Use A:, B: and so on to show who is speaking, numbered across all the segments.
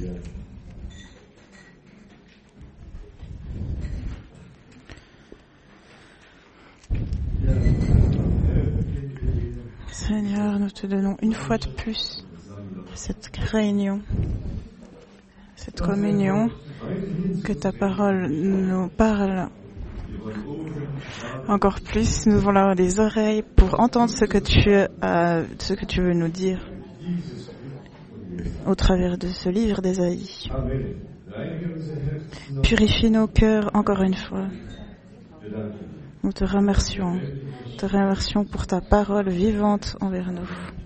A: Seigneur, nous te donnons une fois de plus cette réunion, cette communion, que ta parole nous parle encore plus. Nous voulons des oreilles pour entendre ce que tu veux nous dire au travers de ce livre d'Ésaïe. Purifie nos cœurs encore une fois. Nous te remercions pour ta parole vivante envers nous.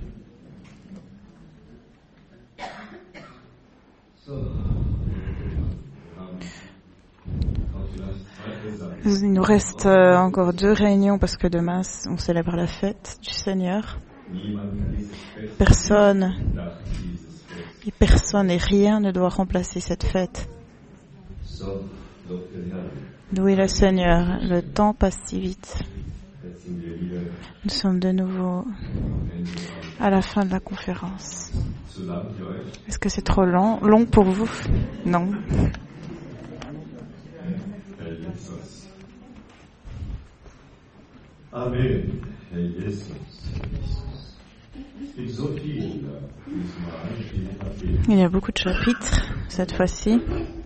A: Il nous reste encore 2 réunions parce que demain on célèbre la fête du Seigneur. Personne et rien ne doit remplacer cette fête. Louez le Seigneur, le temps passe si vite. Nous sommes de nouveau à la fin de la conférence. Est-ce que c'est trop long pour vous? Non.
B: Amen.
A: Il y a beaucoup de chapitres cette fois-ci,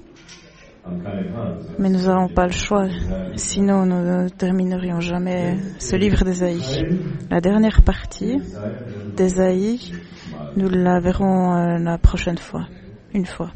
A: mais nous n'avons pas le choix, sinon nous ne terminerions jamais ce livre d'Ésaïe. La dernière partie d'Ésaïe, nous la verrons la prochaine fois, une fois.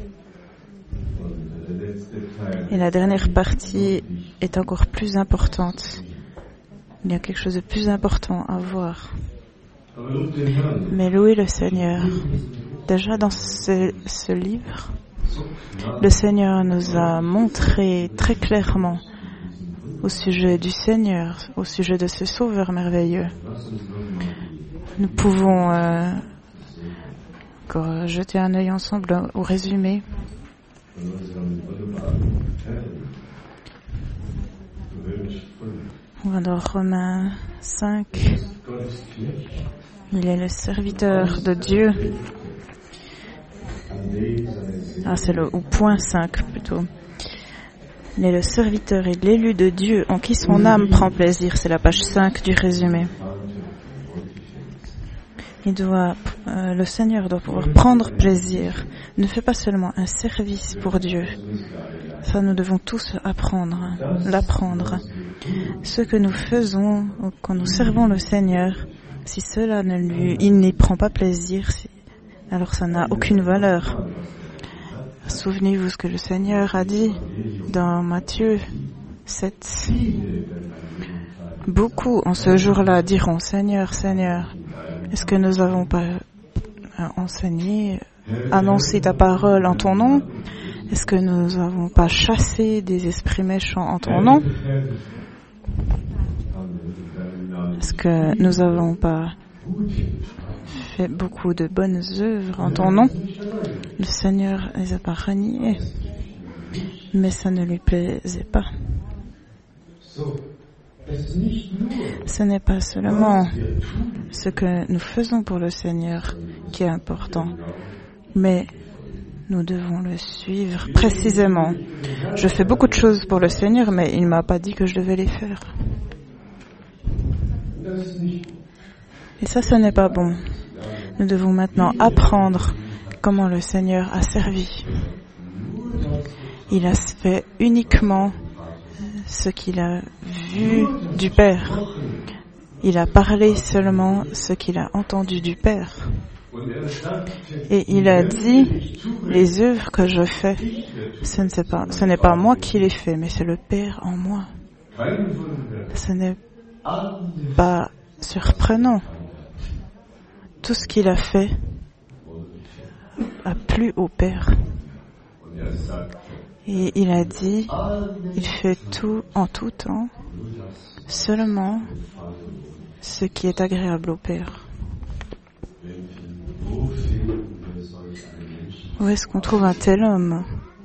A: Et la dernière partie est encore plus importante. Il y a quelque chose de plus important à voir. Mais louez le Seigneur. Déjà dans ce livre, le Seigneur nous a montré très clairement au sujet du Seigneur, au sujet de ce Sauveur merveilleux. Nous pouvons encore jeter un œil ensemble au résumé. On va dans Romains 5. Il est le serviteur de Dieu. C'est au point 5 plutôt. Il est le serviteur et l'élu de Dieu en qui son âme prend plaisir. C'est la page 5 du résumé. Le Seigneur doit pouvoir prendre plaisir. Ne fait pas seulement un service pour Dieu. Ça, nous devons tous l'apprendre. Ce que nous faisons quand nous servons le Seigneur, si cela il n'y prend pas plaisir, alors ça n'a aucune valeur. Souvenez-vous ce que le Seigneur a dit dans Matthieu 7. Beaucoup en ce jour-là diront, Seigneur, Seigneur, est-ce que nous n'avons pas enseigné, annoncé ta parole en ton nom? Est-ce que nous n'avons pas chassé des esprits méchants en ton nom? Est-ce que nous n'avons pas fait beaucoup de bonnes œuvres en ton nom? Le Seigneur les a pas reniés, mais ça ne lui plaisait pas. Ce n'est pas seulement ce que nous faisons pour le Seigneur qui est important, mais nous devons le suivre précisément. Je fais beaucoup de choses pour le Seigneur, mais il ne m'a pas dit que je devais les faire. Et ça, ce n'est pas bon. Nous devons maintenant apprendre comment le Seigneur a servi. Il a fait uniquement ce qu'il a vu du Père. Il a parlé seulement ce qu'il a entendu du Père. Et il a dit, les œuvres que je fais, ce n'est pas moi qui les fais, mais c'est le Père en moi. Ce n'est pas surprenant. Tout ce qu'il a fait a plu au Père. Et il a dit, il fait tout en tout temps, seulement ce qui est agréable au Père. Où est-ce qu'on trouve un tel homme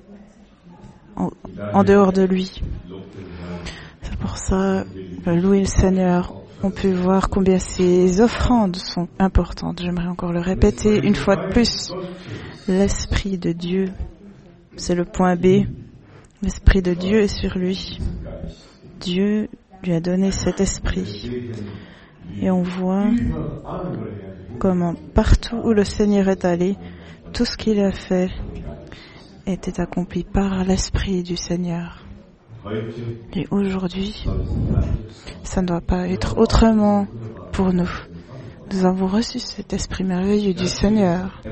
A: en dehors de lui? C'est pour ça, louer le Seigneur, on peut voir combien ces offrandes sont importantes. J'aimerais encore le répéter une fois de plus. l'Esprit de Dieu. C'est le point B. L'Esprit de Dieu est sur lui. Dieu lui a donné cet esprit. Et on voit comment partout où le Seigneur est allé, tout ce qu'il a fait était accompli par l'Esprit du Seigneur. Et aujourd'hui, ça ne doit pas être autrement pour nous. Nous avons reçu cet esprit merveilleux du Seigneur.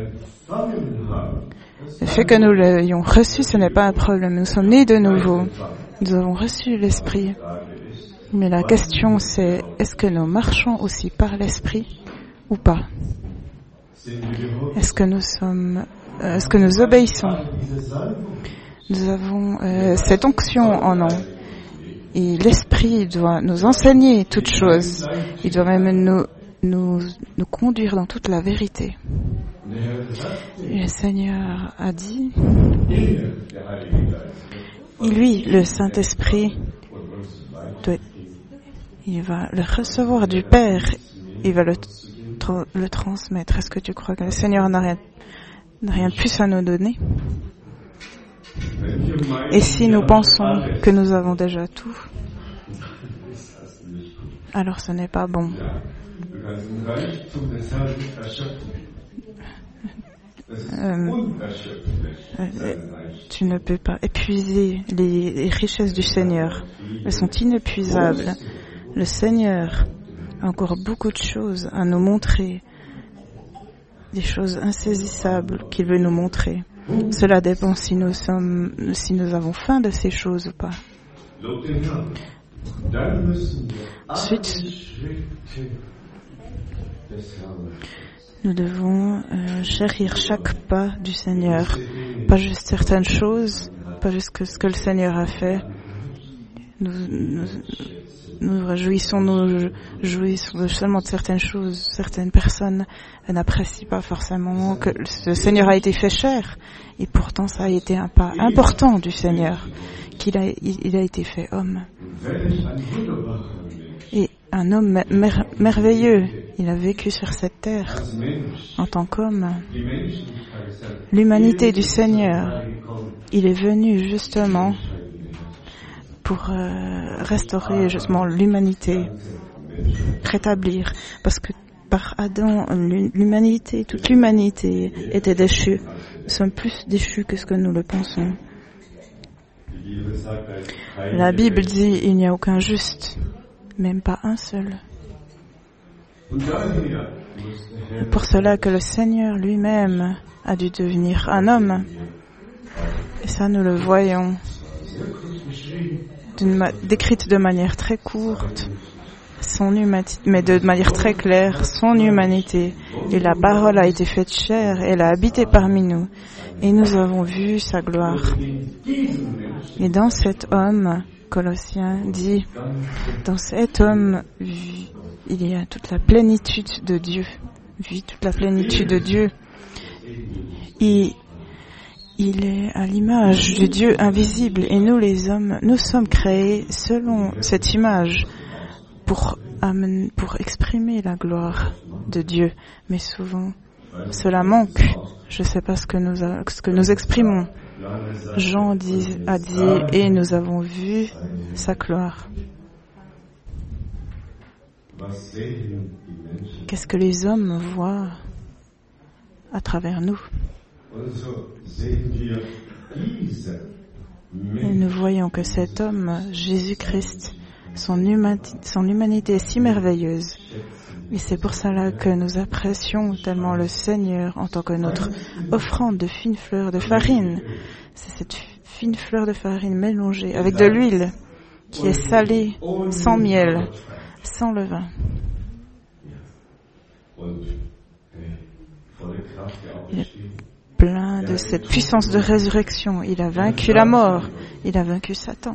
A: Le fait que nous l'ayons reçu, ce n'est pas un problème. Nous sommes nés de nouveau. Nous avons reçu l'esprit. Mais la question c'est, est-ce que nous marchons aussi par l'esprit ou pas? Est-ce que nous obéissons? Nous avons cette onction en nous. Et l'esprit doit nous enseigner toutes choses. Il doit même nous conduire dans toute la vérité. Et le Seigneur a dit, lui, le Saint-Esprit, il va le recevoir du Père, il va le transmettre. Est-ce que tu crois que le Seigneur n'a rien de plus à nous donner? Et si nous pensons que nous avons déjà tout, alors ce n'est pas bon. Tu ne peux pas épuiser les richesses du Seigneur. Elles sont inépuisables. Le Seigneur a encore beaucoup de choses à nous montrer, des choses insaisissables qu'il veut nous montrer. Cela dépend si nous avons faim de ces choses ou pas. Ensuite, nous devons chérir chaque pas du Seigneur, pas juste certaines choses, pas juste ce que le Seigneur a fait. Nous jouissons seulement de certaines choses. Certaines personnes n'apprécient pas forcément que le Seigneur a été fait chair, et pourtant ça a été un pas important du Seigneur, il a été fait homme. Et un homme merveilleux, il a vécu sur cette terre en tant qu'homme. L'humanité du Seigneur, il est venu justement pour restaurer justement l'humanité, rétablir, parce que par Adam, toute l'humanité était déchue. Nous sommes plus déchus que ce que nous le pensons. La Bible dit il n'y a aucun juste, même pas un seul. Pour cela que le Seigneur lui-même a dû devenir un homme. Et ça, nous le voyons décrite de manière très courte, mais de manière très claire, son humanité. Et la parole a été faite chair, elle a habité parmi nous. Et nous avons vu sa gloire. Et dans cet homme, Colossiens dit, dans cet homme, il y a toute la plénitude de Dieu. Vit toute la plénitude de Dieu. Et il est à l'image du Dieu invisible. Et nous, les hommes, nous sommes créés selon cette image pour exprimer la gloire de Dieu. Mais souvent, cela manque. Je ne sais pas ce que nous exprimons. Jean a dit, et nous avons vu sa gloire. Qu'est-ce que les hommes voient à travers nous? Et nous voyons que cet homme, Jésus-Christ, son humanité est si merveilleuse. Et c'est pour cela que nous apprécions tellement le Seigneur en tant que notre offrande de fines fleurs de farine. C'est cette fine fleur de farine mélangée avec de l'huile qui est salée, sans miel, sans levain. Il est plein de cette puissance de résurrection. Il a vaincu la mort. Il a vaincu Satan.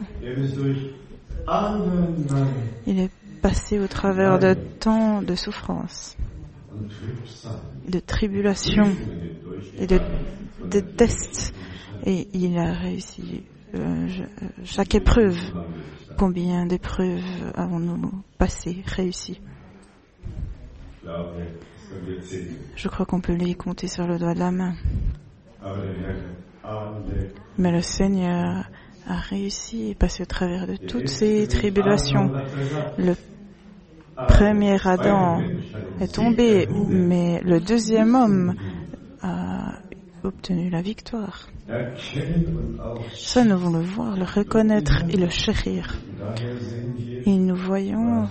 A: Il est passé au travers de tant de souffrances, de tribulations et de tests. Et il a réussi chaque épreuve. Combien d'épreuves avons-nous réussi? Je crois qu'on peut les compter sur le doigt de la main. Mais le Seigneur a réussi à passer au travers de toutes ces tribulations. Le premier Adam est tombé, mais le deuxième homme a obtenu la victoire. Ça, nous voulons le voir, le reconnaître et le chérir. Et nous voyons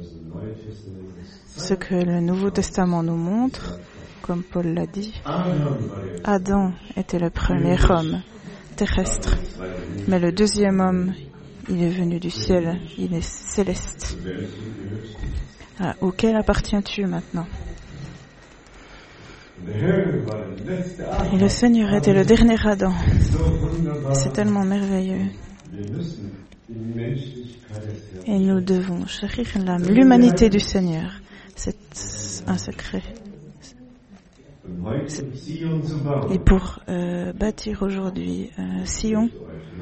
A: ce que le Nouveau Testament nous montre, comme Paul l'a dit. Adam était le premier homme terrestre, mais le deuxième homme, il est venu du ciel, il est céleste. Ah, auquel appartiens-tu maintenant? Et le Seigneur était le dernier Adam. C'est tellement merveilleux. Et nous devons chérir l'humanité du Seigneur. C'est un secret. Et pour bâtir aujourd'hui Sion,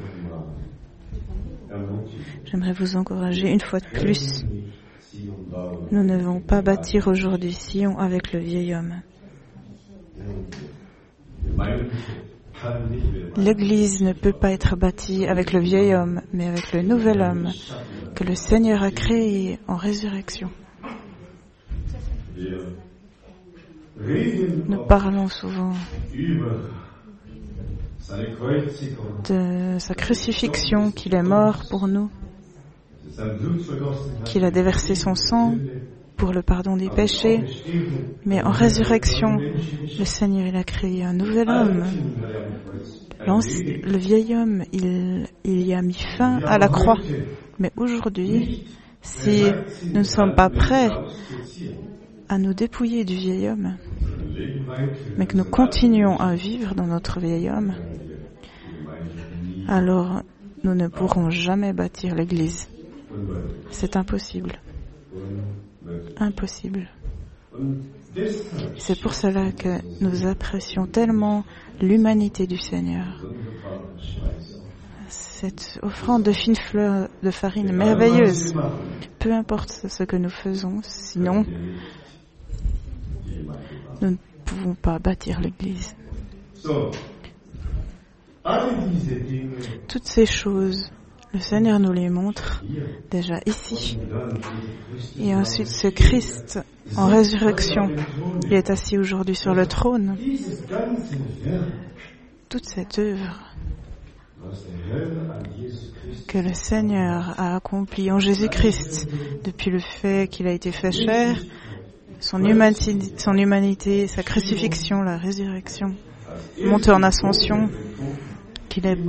A: j'aimerais vous encourager une fois de plus. Nous ne devons pas bâtir aujourd'hui Sion avec le vieil homme. L'Église ne peut pas être bâtie avec le vieil homme, mais avec le nouvel homme que le Seigneur a créé en résurrection. Nous parlons souvent de sa crucifixion, qu'il est mort pour nous, qu'il a déversé son sang pour le pardon des péchés, mais en résurrection, le Seigneur il a créé un nouvel homme. Le vieil homme, il y a mis fin à la croix. Mais aujourd'hui, si nous ne sommes pas prêts à nous dépouiller du vieil homme, mais que nous continuons à vivre dans notre vieil homme, alors nous ne pourrons jamais bâtir l'Église. C'est impossible. Impossible. C'est pour cela que nous apprécions tellement l'humanité du Seigneur. Cette offrande de fines fleurs de farine merveilleuse. Peu importe ce que nous faisons, sinon nous ne pouvons pas bâtir l'Église. Toutes ces choses, le Seigneur nous les montre déjà ici. Et ensuite, ce Christ en résurrection, il est assis aujourd'hui sur le trône. Toute cette œuvre que le Seigneur a accomplie en Jésus-Christ, depuis le fait qu'il a été fait chair, son humanité, sa crucifixion, la résurrection, montée en ascension, qu'il est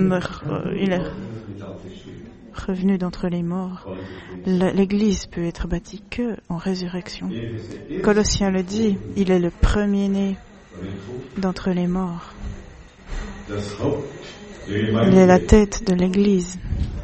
A: revenu d'entre les morts. L'Église peut être bâtie que en résurrection. Colossiens le dit, il est le premier-né d'entre les morts. Il est la tête de l'Église.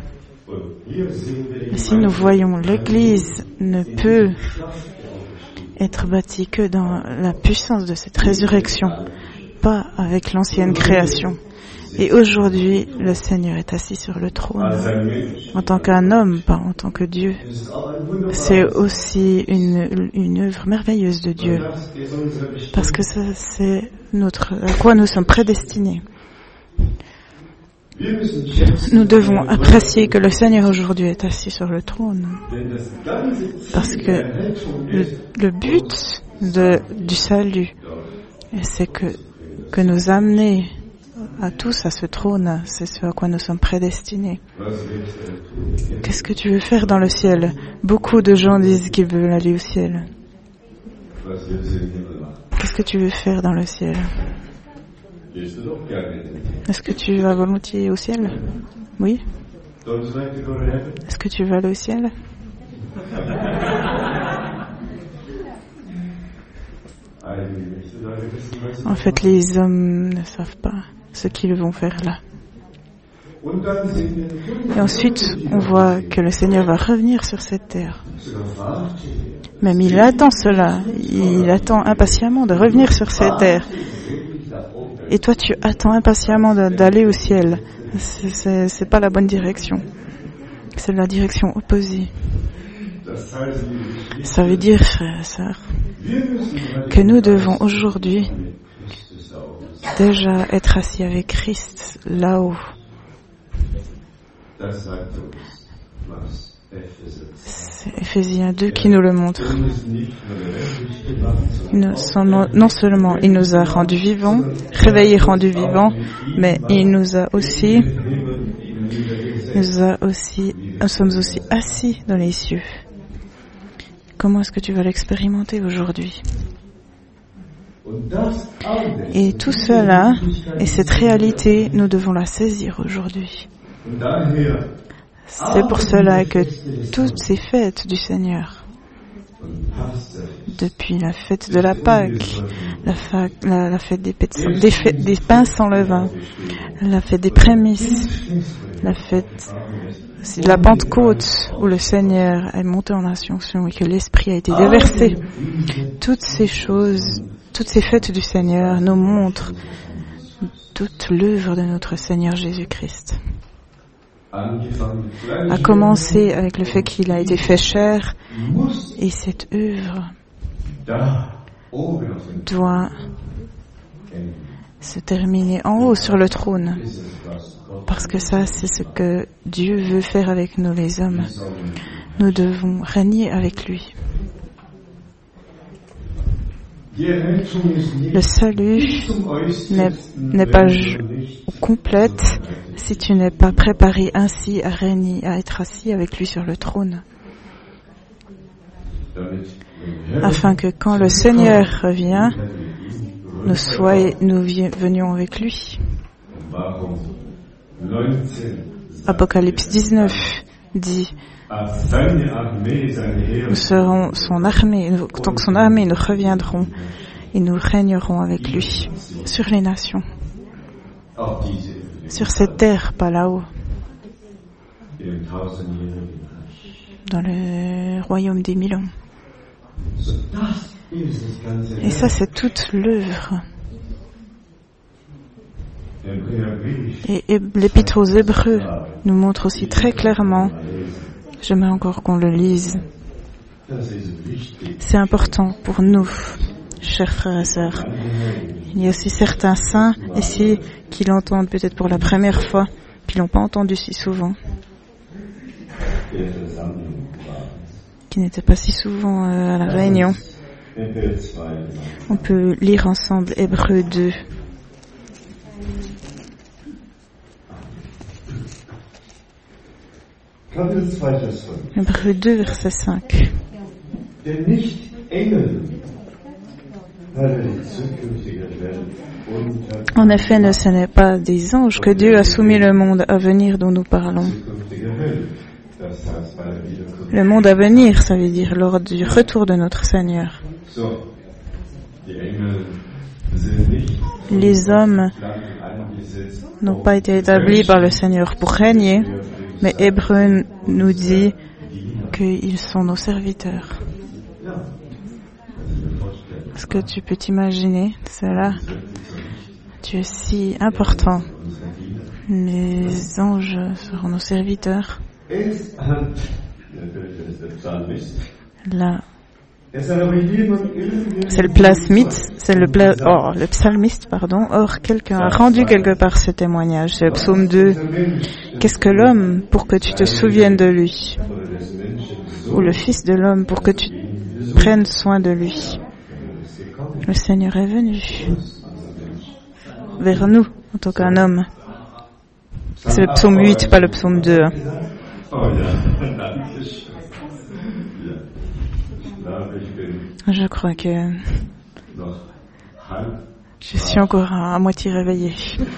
A: Et si nous voyons, l'Église ne peut être bâtie que dans la puissance de cette résurrection, pas avec l'ancienne création. Et aujourd'hui, le Seigneur est assis sur le trône en tant qu'un homme, pas en tant que Dieu. C'est aussi une œuvre merveilleuse de Dieu, parce que ça, c'est à quoi nous sommes prédestinés. Nous devons apprécier que le Seigneur aujourd'hui est assis sur le trône, parce que le but du salut, c'est que nous amener à tous à ce trône, c'est ce à quoi nous sommes prédestinés. Qu'est-ce que tu veux faire dans le ciel? Beaucoup de gens disent qu'ils veulent aller au ciel. Qu'est-ce que tu veux faire dans le ciel? Est-ce que tu vas volontiers au ciel? Oui. Est-ce que tu veux aller au ciel? En fait, les hommes ne savent pas ce qu'ils vont faire là. Et ensuite, on voit que le Seigneur va revenir sur cette terre. Même il attend cela. Il attend impatiemment de revenir sur cette terre. Et toi, tu attends impatiemment d'aller au ciel. C'est pas la bonne direction. C'est la direction opposée. Ça veut dire, frères et sœurs, que nous devons aujourd'hui déjà être assis avec Christ là-haut. C'est Éphésiens 2 qui nous le montre. Non seulement il nous a rendus vivants, réveillés rendus vivants, mais il nous sommes aussi assis dans les cieux. Comment est-ce que tu vas l'expérimenter aujourd'hui? Et tout cela, et cette réalité, nous devons la saisir aujourd'hui. C'est pour cela que toutes ces fêtes du Seigneur, depuis la fête de la Pâque, la fête des pains sans levain, la fête des prémices, la fête de la Pentecôte, où le Seigneur est monté en ascension et que l'Esprit a été déversé, toutes ces choses, toutes ces fêtes du Seigneur nous montrent toute l'œuvre de notre Seigneur Jésus-Christ. À commencer avec le fait qu'il a été fait chair, et cette œuvre doit se terminer en haut sur le trône, parce que ça, c'est ce que Dieu veut faire avec nous les hommes. Nous devons régner avec lui. Le salut n'est pas complète si tu n'es pas préparé ainsi à régner, à être assis avec lui sur le trône. Afin que quand le Seigneur revient, nous venions avec lui. Apocalypse 19 dit: nous serons son armée, tant que son armée nous reviendrons et nous régnerons avec lui sur les nations, sur cette terre, pas là-haut, dans le royaume des 1000 ans. Et ça, c'est toute l'œuvre. Et l'Épître aux Hébreux nous montre aussi très clairement, j'aimerais encore qu'on le lise, c'est important pour nous, chers frères et sœurs. Il y a aussi certains saints ici qui l'entendent peut-être pour la première fois, qui ne l'ont pas entendu si souvent, qui n'étaient pas si souvent à la réunion. On peut lire ensemble Hébreux 2. Hébreux 2, verset 5. En effet, ce n'est pas des anges que Dieu a soumis le monde à venir dont nous parlons. Le monde à venir, ça veut dire lors du retour de notre Seigneur. Les hommes n'ont pas été établis par le Seigneur pour régner, mais Hébreux nous dit qu'ils sont nos serviteurs. Est-ce que tu peux t'imaginer cela? Tu es si important. Les anges seront nos serviteurs. Là, c'est le psalmiste, pardon. Or, quelqu'un a rendu quelque part ce témoignage. C'est le psaume 2. Qu'est-ce que l'homme pour que tu te souviennes de lui? Ou le fils de l'homme pour que tu prennes soin de lui? Le Seigneur est venu vers nous en tant qu'un homme. C'est le psaume 8, pas le psaume 2. Je crois que je suis encore à moitié réveillée.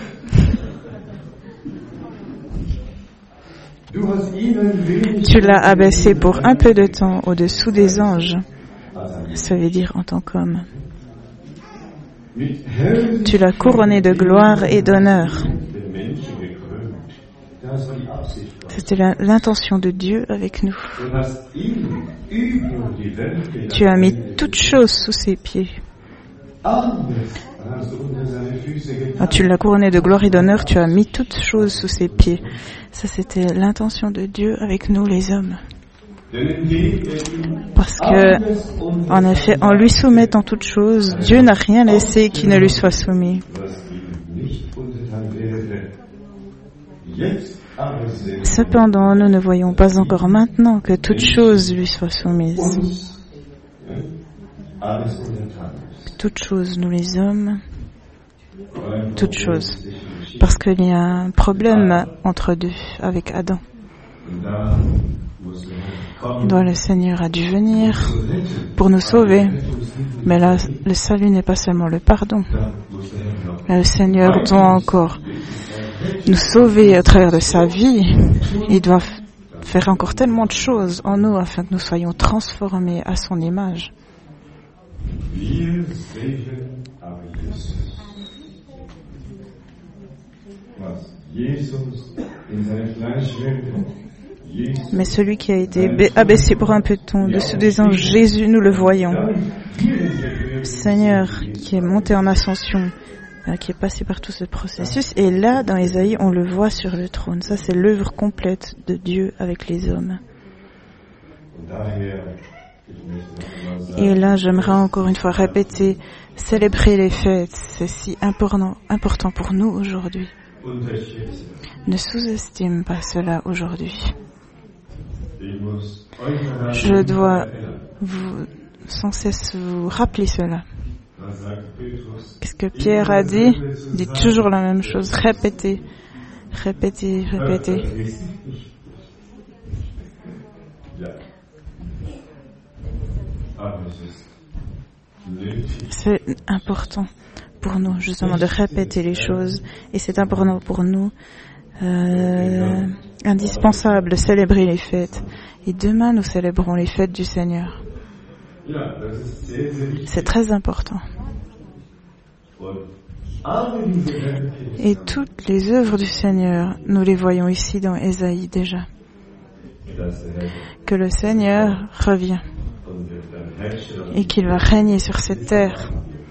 A: Tu l'as abaissé pour un peu de temps au-dessous des anges. Ça veut dire en tant qu'homme. Tu l'as couronné de gloire et d'honneur. C'était l'intention de Dieu avec nous. Tu as mis toutes choses sous ses pieds. Tu l'as couronné de gloire et d'honneur, tu as mis toutes choses sous ses pieds. Ça, c'était l'intention de Dieu avec nous, les hommes. Parce que, en effet, en lui soumettant toutes choses, Dieu n'a rien laissé qui ne lui soit soumis. Cependant, nous ne voyons pas encore maintenant que toute chose lui soit soumise. Toute chose, nous les hommes, toute chose. Parce qu'il y a un problème entre deux avec Adam. Donc le Seigneur a dû venir pour nous sauver. Mais là, le salut n'est pas seulement le pardon. Là, le Seigneur doit encore nous sauver à travers de sa vie. Il doit faire encore tellement de choses en nous afin que nous soyons transformés à son image. Mais celui qui a été abaissé pour un peu de temps dessous des anges, Jésus, nous le voyons. Seigneur qui est monté en ascension, qui est passé par tout ce processus. Et là, dans Ésaïe, on le voit sur le trône. Ça, c'est l'œuvre complète de Dieu avec les hommes. Et là, j'aimerais encore une fois répéter, célébrer les fêtes, c'est si important pour nous aujourd'hui. Ne sous-estime pas cela aujourd'hui. Je dois sans cesse vous rappeler cela. Qu'est-ce que Pierre a dit? Il dit toujours la même chose. Répétez, répétez, répétez. C'est important pour nous, justement, de répéter les choses. Et c'est important pour nous, indispensable de célébrer les fêtes. Et demain, nous célébrons les fêtes du Seigneur. C'est très important. Et toutes les œuvres du Seigneur, nous les voyons ici dans Ésaïe déjà. Que le Seigneur revient et qu'il va régner sur cette terre.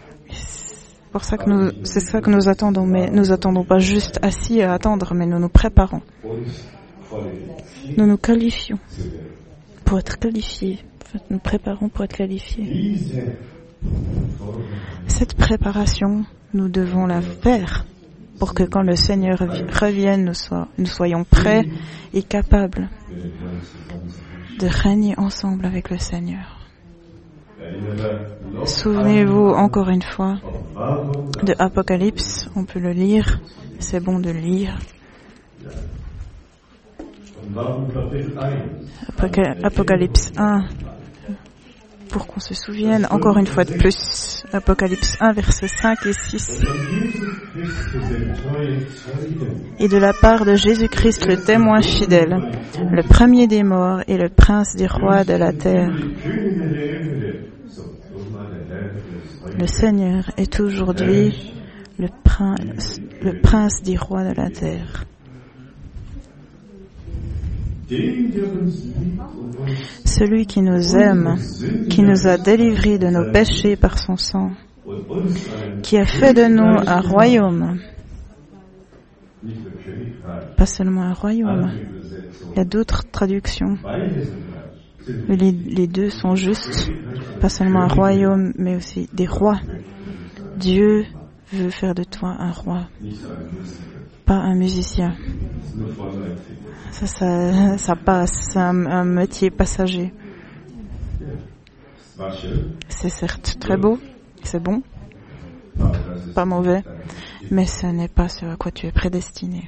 A: C'est ça que nous attendons, mais nous attendons pas juste assis à attendre, mais nous nous préparons. Nous nous qualifions pour être qualifiés. Nous préparons pour être qualifiés. Cette préparation, nous devons la faire pour que quand le Seigneur revienne, nous soyons prêts et capables de régner ensemble avec le Seigneur. Souvenez-vous encore une fois de Apocalypse, on peut le lire, c'est bon de le lire. Apocalypse 1, pour qu'on se souvienne encore une fois de plus. Apocalypse 1, versets 5 et 6. Et de la part de Jésus-Christ, le témoin fidèle, le premier des morts et le prince des rois de la terre. Le Seigneur est aujourd'hui le prince des rois de la terre. Celui qui nous aime, qui nous a délivrés de nos péchés par son sang, qui a fait de nous un royaume, pas seulement un royaume, il y a d'autres traductions, les deux sont justes, pas seulement un royaume, mais aussi des rois. Dieu veut faire de toi un roi, pas un musicien. Ça passe, c'est un métier passager. C'est certes très beau, c'est bon, pas mauvais, mais ce n'est pas ce à quoi tu es prédestiné.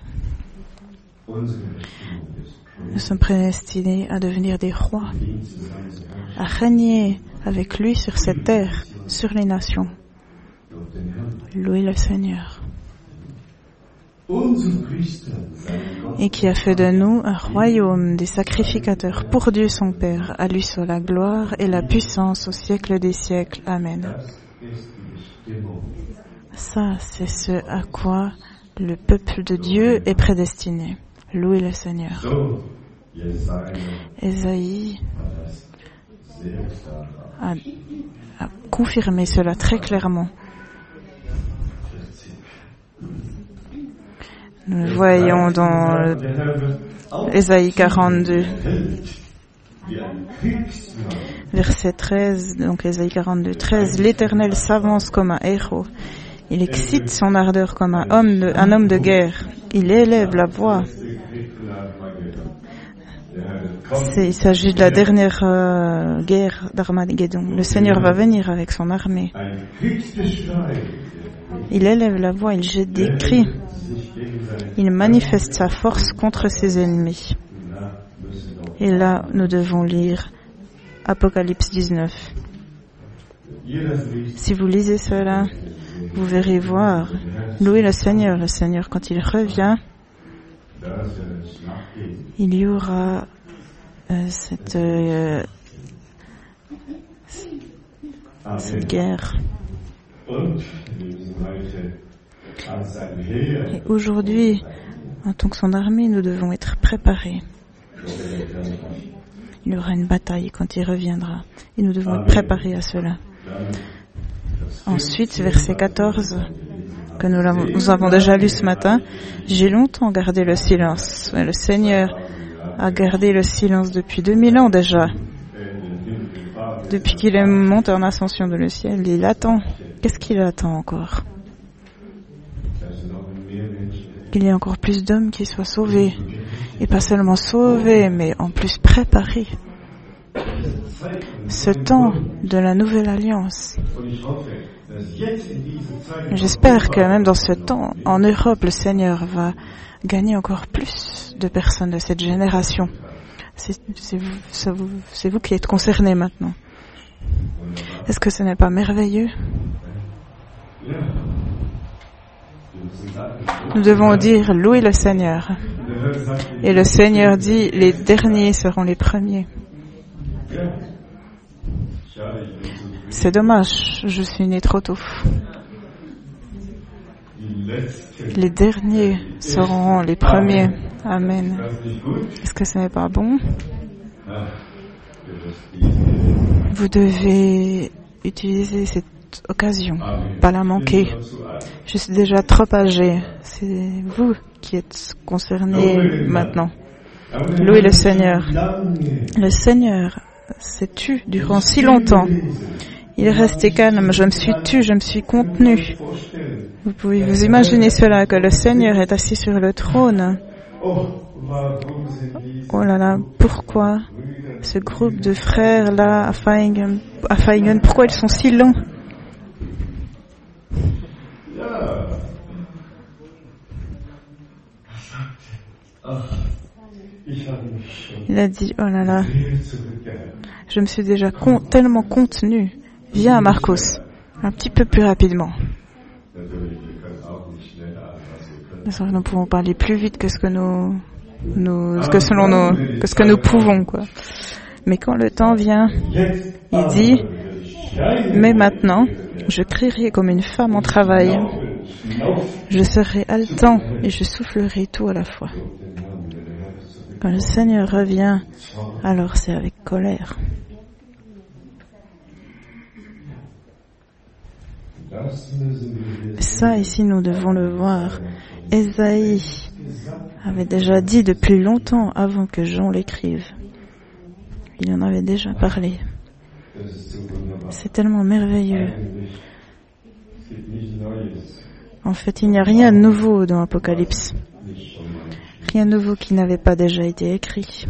A: Nous sommes prédestinés à devenir des rois, à régner avec lui sur cette terre, sur les nations. Louez le Seigneur. Et qui a fait de nous un royaume des sacrificateurs pour Dieu son Père. À lui soit la gloire et la puissance au siècle des siècles. Amen. Ça, c'est ce à quoi le peuple de Dieu est prédestiné. Louez le Seigneur. Ésaïe a confirmé cela très clairement. Nous le voyons dans Ésaïe 42, verset 13, donc Ésaïe 42, 13. L'Éternel s'avance comme un héros. Il excite son ardeur comme un homme de guerre. Il élève la voix. Il s'agit de la dernière guerre d'Armageddon. Le Seigneur va venir avec son armée. Il élève la voix, il jette des cris. Il manifeste sa force contre ses ennemis. Et là, nous devons lire Apocalypse 19. Si vous lisez cela, vous verrez voir. Louez le Seigneur quand il revient, il y aura cette guerre. Et aujourd'hui, en tant que son armée, nous devons être préparés. Il y aura une bataille quand il reviendra. Et nous devons être préparés à cela. Ensuite, verset 14, que nous avons déjà lu ce matin. J'ai longtemps gardé le silence. Le Seigneur a gardé le silence depuis 2000 ans déjà. Depuis qu'il est monté en ascension dans le ciel, il attend. Qu'est-ce qu'il attend encore? Qu'il y ait encore plus d'hommes qui soient sauvés. Et pas seulement sauvés, mais en plus préparés. Ce temps de la nouvelle alliance. J'espère que même dans ce temps, en Europe, le Seigneur va gagner encore plus de personnes de cette génération. C'est vous qui êtes concernés maintenant. Est-ce que ce n'est pas merveilleux? Nous devons dire louez le Seigneur. Et le Seigneur dit les derniers seront les premiers. C'est dommage, je suis né trop tôt. Les derniers seront les premiers. Amen. Est-ce que ce n'est pas bon? Vous devez utiliser cette occasion, pas la manquer. Je suis déjà trop âgé. C'est vous qui êtes concernés maintenant. Louez le Seigneur. Le Seigneur s'est tu durant si longtemps. Il est resté calme. Je me suis tu, je me suis contenu. Vous pouvez vous imaginer cela, que le Seigneur est assis sur le trône. Oh là là, pourquoi ce groupe de frères là à Feigen, pourquoi ils sont si longs? Il a dit, oh là là, je me suis déjà tellement contenu. Viens, Marcos, un petit peu plus rapidement. Nous ne pouvons pas aller plus vite que ce que nous pouvons, quoi. Mais quand le temps vient, il dit, mais maintenant, je crierai comme une femme en travail. Je serai haletant et je soufflerai tout à la fois. Quand le Seigneur revient, alors c'est avec colère. Ça, ici, nous devons le voir. Ésaïe avait déjà dit depuis longtemps avant que Jean l'écrive. Il en avait déjà parlé. C'est tellement merveilleux. En fait, il n'y a rien de nouveau dans Apocalypse. Rien de nouveau qui n'avait pas déjà été écrit.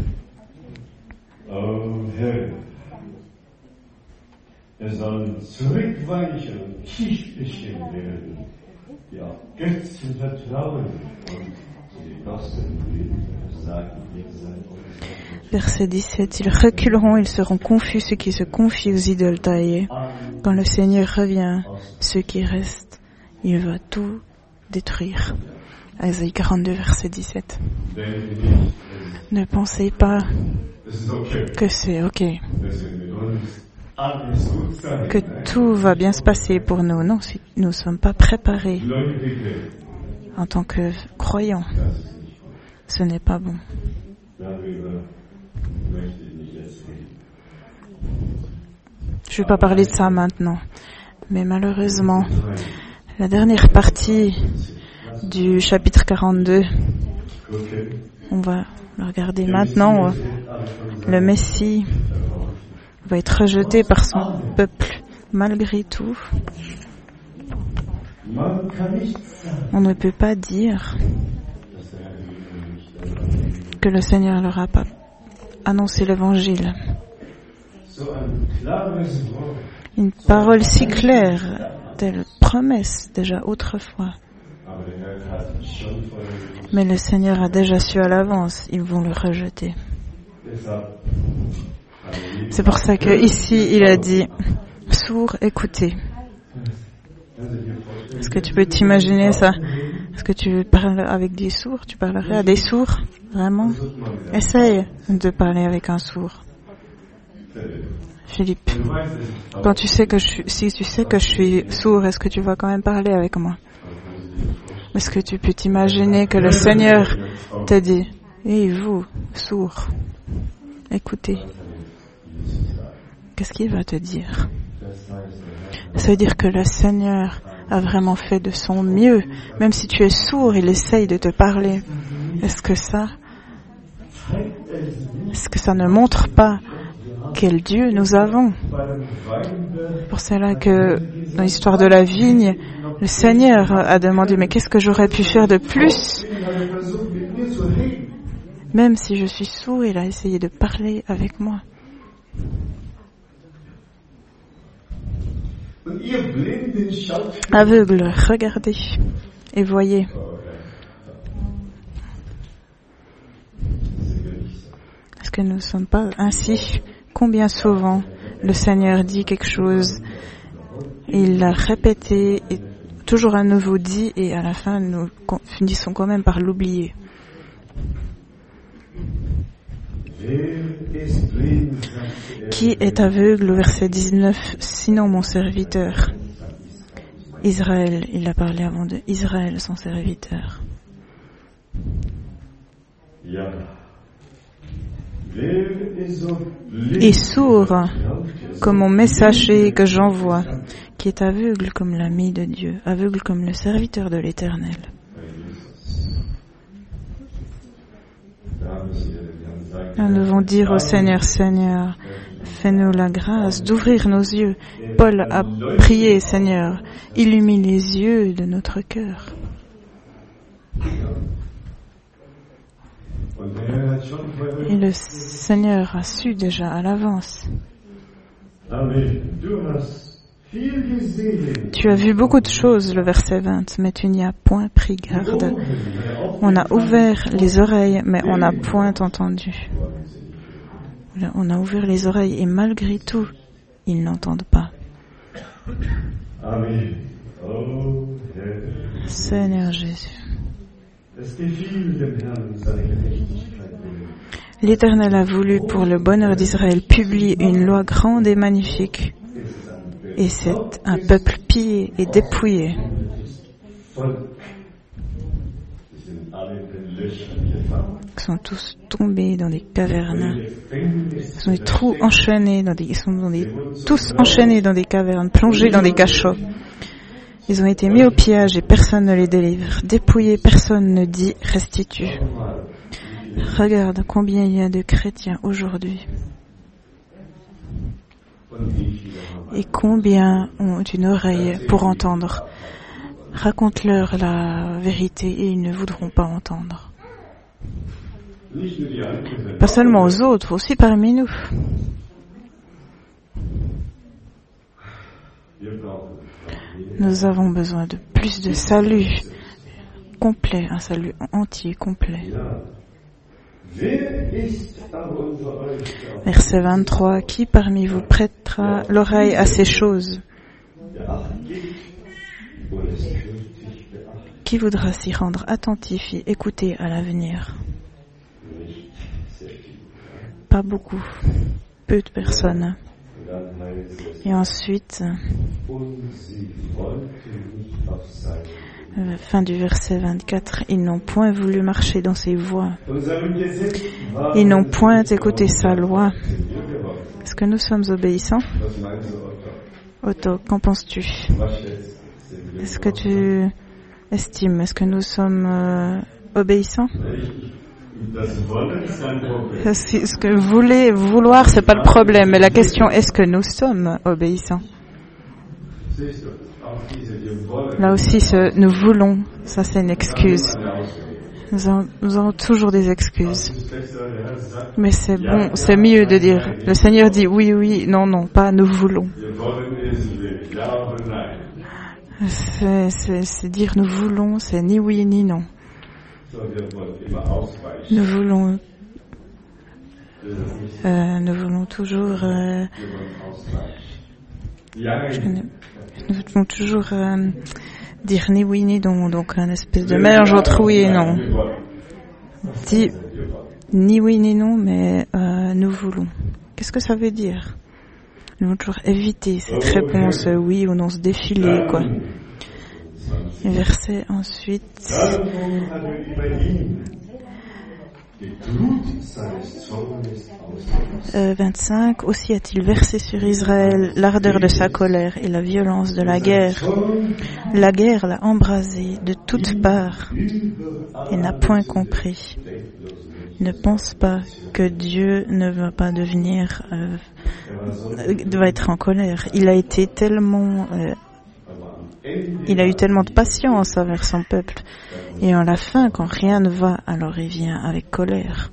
A: Verset 17, ils reculeront, ils seront confus, ceux qui se confient aux idoles taillées. Quand le Seigneur revient, ceux qui restent, il va tout détruire. Ésaïe 42, verset 17. Ne pensez pas que c'est OK, que tout va bien se passer pour nous. Non, si nous ne sommes pas préparés en tant que croyants, ce n'est pas bon. Je ne vais pas parler de ça maintenant, mais malheureusement, la dernière partie du chapitre 42, on va le regarder maintenant. Le Messie va être rejeté par son peuple malgré tout. On ne peut pas dire que le Seigneur leur a pas annoncé l'Évangile. Une parole si claire, telle promesse déjà autrefois. Mais le Seigneur a déjà su à l'avance, ils vont le rejeter. C'est pour ça qu'ici, il a dit, sourds, écoutez. Est-ce que tu peux t'imaginer ça? Est-ce que tu parles avec des sourds? Tu parlerais à des sourds? Vraiment? Essaye de parler avec un sourd. Philippe, quand tu sais que si tu sais que je suis sourd, est-ce que tu vas quand même parler avec moi? Est-ce que tu peux t'imaginer que le Seigneur te dit, hey, vous, sourds, écoutez. Qu'est-ce qu'il va te dire? Ça veut dire que le Seigneur a vraiment fait de son mieux. Même si tu es sourd, il essaye de te parler. Est-ce que ça ne montre pas quel Dieu nous avons? Pour cela que dans l'histoire de la vigne, le Seigneur a demandé, mais qu'est-ce que j'aurais pu faire de plus? Même si je suis sourd, il a essayé de parler avec moi. Aveugle, regardez et voyez. Est-ce que nous ne sommes pas ainsi? Combien souvent le Seigneur dit quelque chose, il l'a répété, et toujours à nouveau dit, et à la fin nous finissons quand même par l'oublier. Qui est aveugle, au verset 19, sinon mon serviteur? Israël, il a parlé avant de Israël, son serviteur. Et sourd comme mon messager que j'envoie, qui est aveugle comme l'ami de Dieu, aveugle comme le serviteur de l'Éternel. Nous devons dire au Seigneur, Seigneur, fais-nous la grâce d'ouvrir nos yeux. Paul a prié, Seigneur, illumine les yeux de notre cœur. Et le Seigneur a su déjà à l'avance. Tu as vu beaucoup de choses, le verset 20, mais tu n'y as point pris garde. On a ouvert les oreilles, mais on n'a point entendu. On a ouvert les oreilles et malgré tout, ils n'entendent pas. Seigneur Jésus. L'Éternel a voulu pour le bonheur d'Israël publier une loi grande et magnifique. Et c'est un peuple pillé et dépouillé. Ils sont tous tombés dans des cavernes. Ils sont des trous enchaînés tous enchaînés dans des cavernes, plongés dans des cachots. Ils ont été mis au pillage et personne ne les délivre. Dépouillés, personne ne dit restitue. Regarde combien il y a de chrétiens aujourd'hui. Et combien ont une oreille pour entendre. Raconte-leur la vérité et ils ne voudront pas entendre. Pas seulement aux autres, aussi parmi nous. Nous avons besoin de plus de salut complet, un salut entier, complet. Verset 23. Qui parmi vous prêtera l'oreille à ces choses? Qui voudra s'y rendre attentif et écouter à l'avenir? Pas beaucoup, peu de personnes. Et ensuite, fin du verset 24, ils n'ont point voulu marcher dans ses voies. Ils n'ont point écouté sa loi. Est-ce que nous sommes obéissants? Otto, qu'en penses-tu? Est-ce que tu estimes? Est-ce que nous sommes obéissants? Ce que vouloir, c'est pas le problème. Mais la question, est-ce que nous sommes obéissants? Là aussi, nous voulons, ça c'est une excuse. Nous avons toujours des excuses. Mais c'est bon, c'est mieux de dire, le Seigneur dit oui, oui, non, non, pas nous voulons. C'est dire nous voulons, c'est ni oui ni non. Nous voulons toujours dire ni oui ni non, donc un espèce de mélange entre oui et non. Dit ni oui ni non, mais nous voulons. Qu'est-ce que ça veut dire? Nous devons toujours éviter cette réponse oui ou non, se défiler, quoi. Et verset ensuite. 25. Aussi a-t-il versé sur Israël l'ardeur de sa colère et la violence de la guerre. La guerre l'a embrasé de toutes parts et n'a point compris. Ne pense pas que Dieu ne va pas va être en colère. Il a eu tellement de patience envers son peuple. Et en la fin, quand rien ne va, alors il vient avec colère.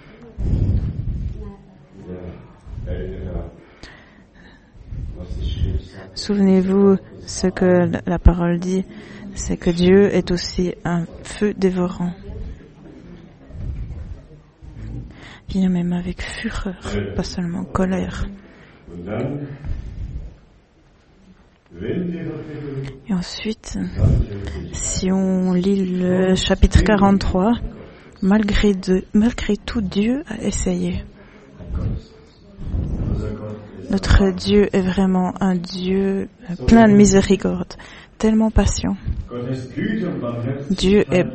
A: Souvenez-vous, ce que la parole dit, c'est que Dieu est aussi un feu dévorant. Il vient même avec fureur, pas seulement colère. Et ensuite, si on lit le chapitre 43, malgré tout, Dieu a essayé. Notre Dieu est vraiment un Dieu plein de miséricorde, tellement patient. Dieu est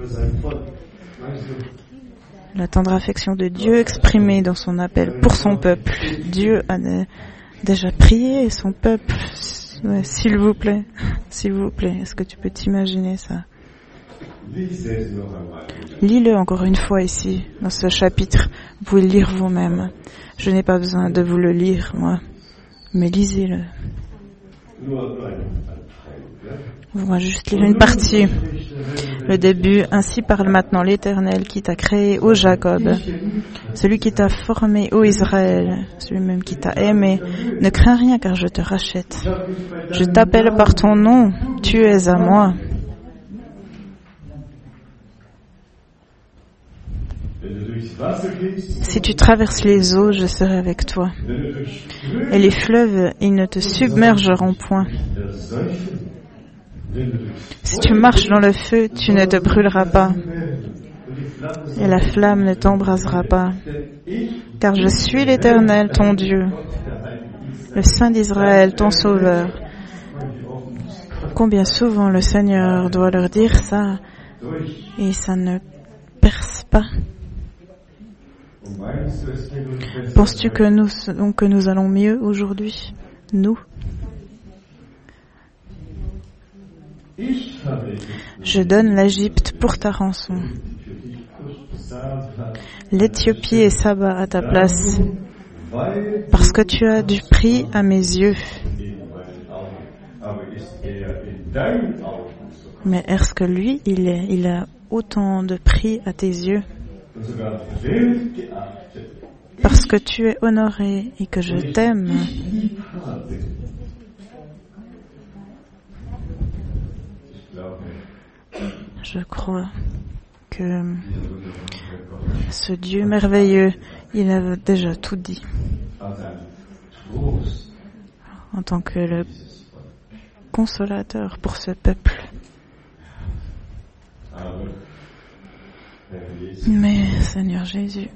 A: la tendre affection de Dieu exprimée dans son appel pour son peuple. Dieu a déjà prié son peuple. Ouais, s'il vous plaît, est-ce que tu peux t'imaginer ça? Lis-le encore une fois ici, dans ce chapitre. Vous pouvez le lire vous-même. Je n'ai pas besoin de vous le lire, moi, mais lisez-le. On va juste lire une partie. Le début. Ainsi parle maintenant l'Éternel qui t'a créé, ô Jacob, celui qui t'a formé, ô Israël, celui-même qui t'a aimé. Ne crains rien car je te rachète. Je t'appelle par ton nom, tu es à moi. Si tu traverses les eaux, je serai avec toi. Et les fleuves, ils ne te submergeront point. Si tu marches dans le feu, tu ne te brûleras pas. Et la flamme ne t'embrasera pas. Car je suis l'Éternel, ton Dieu, le Saint d'Israël, ton Sauveur. Combien souvent le Seigneur doit leur dire ça, et ça ne perce pas. Penses-tu que nous allons mieux aujourd'hui? Nous? Je donne l'Égypte pour ta rançon, l'Éthiopie et Saba à ta place, parce que tu as du prix à mes yeux. Mais est-ce que lui, il a autant de prix à tes yeux? Parce que tu es honoré et que je t'aime. Je crois que ce Dieu merveilleux, il a déjà tout dit. En tant que le consolateur pour ce peuple. Mais, Seigneur Jésus,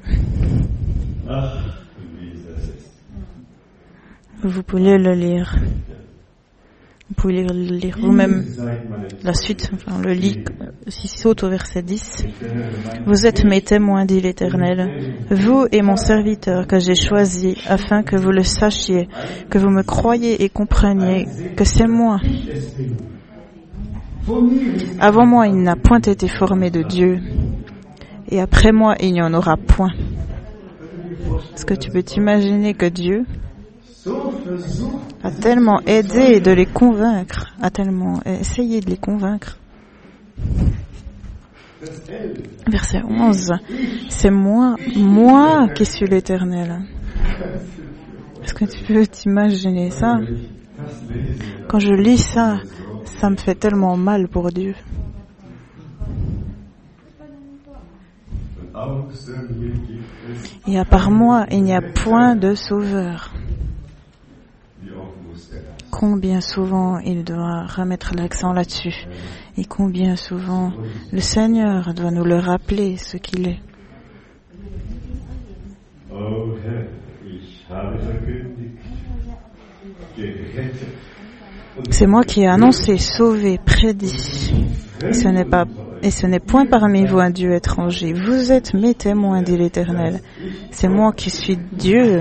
A: vous pouvez le lire. Vous pouvez le lire vous-même. La suite, on le lit, s'il saute au verset 10. Vous êtes mes témoins, dit l'Éternel, vous et mon serviteur que j'ai choisi, afin que vous le sachiez, que vous me croyiez et compreniez que c'est moi. Avant moi, il n'a point été formé de Dieu, et après moi, il n'y en aura point. Est-ce que tu peux t'imaginer que Dieu a tellement aidé de les convaincre, a tellement essayé de les convaincre. Verset 11. C'est moi qui suis l'Éternel. Est-ce que tu peux t'imaginer ça? Quand je lis ça, ça me fait tellement mal pour Dieu. Et à part moi, il n'y a point de sauveur. Combien souvent il doit remettre l'accent là-dessus. Et combien souvent le Seigneur doit nous le rappeler ce qu'il est. C'est moi qui ai annoncé, sauvé, prédit. Et ce n'est point parmi vous un Dieu étranger. Vous êtes mes témoins, dit l'Éternel. C'est moi qui suis Dieu.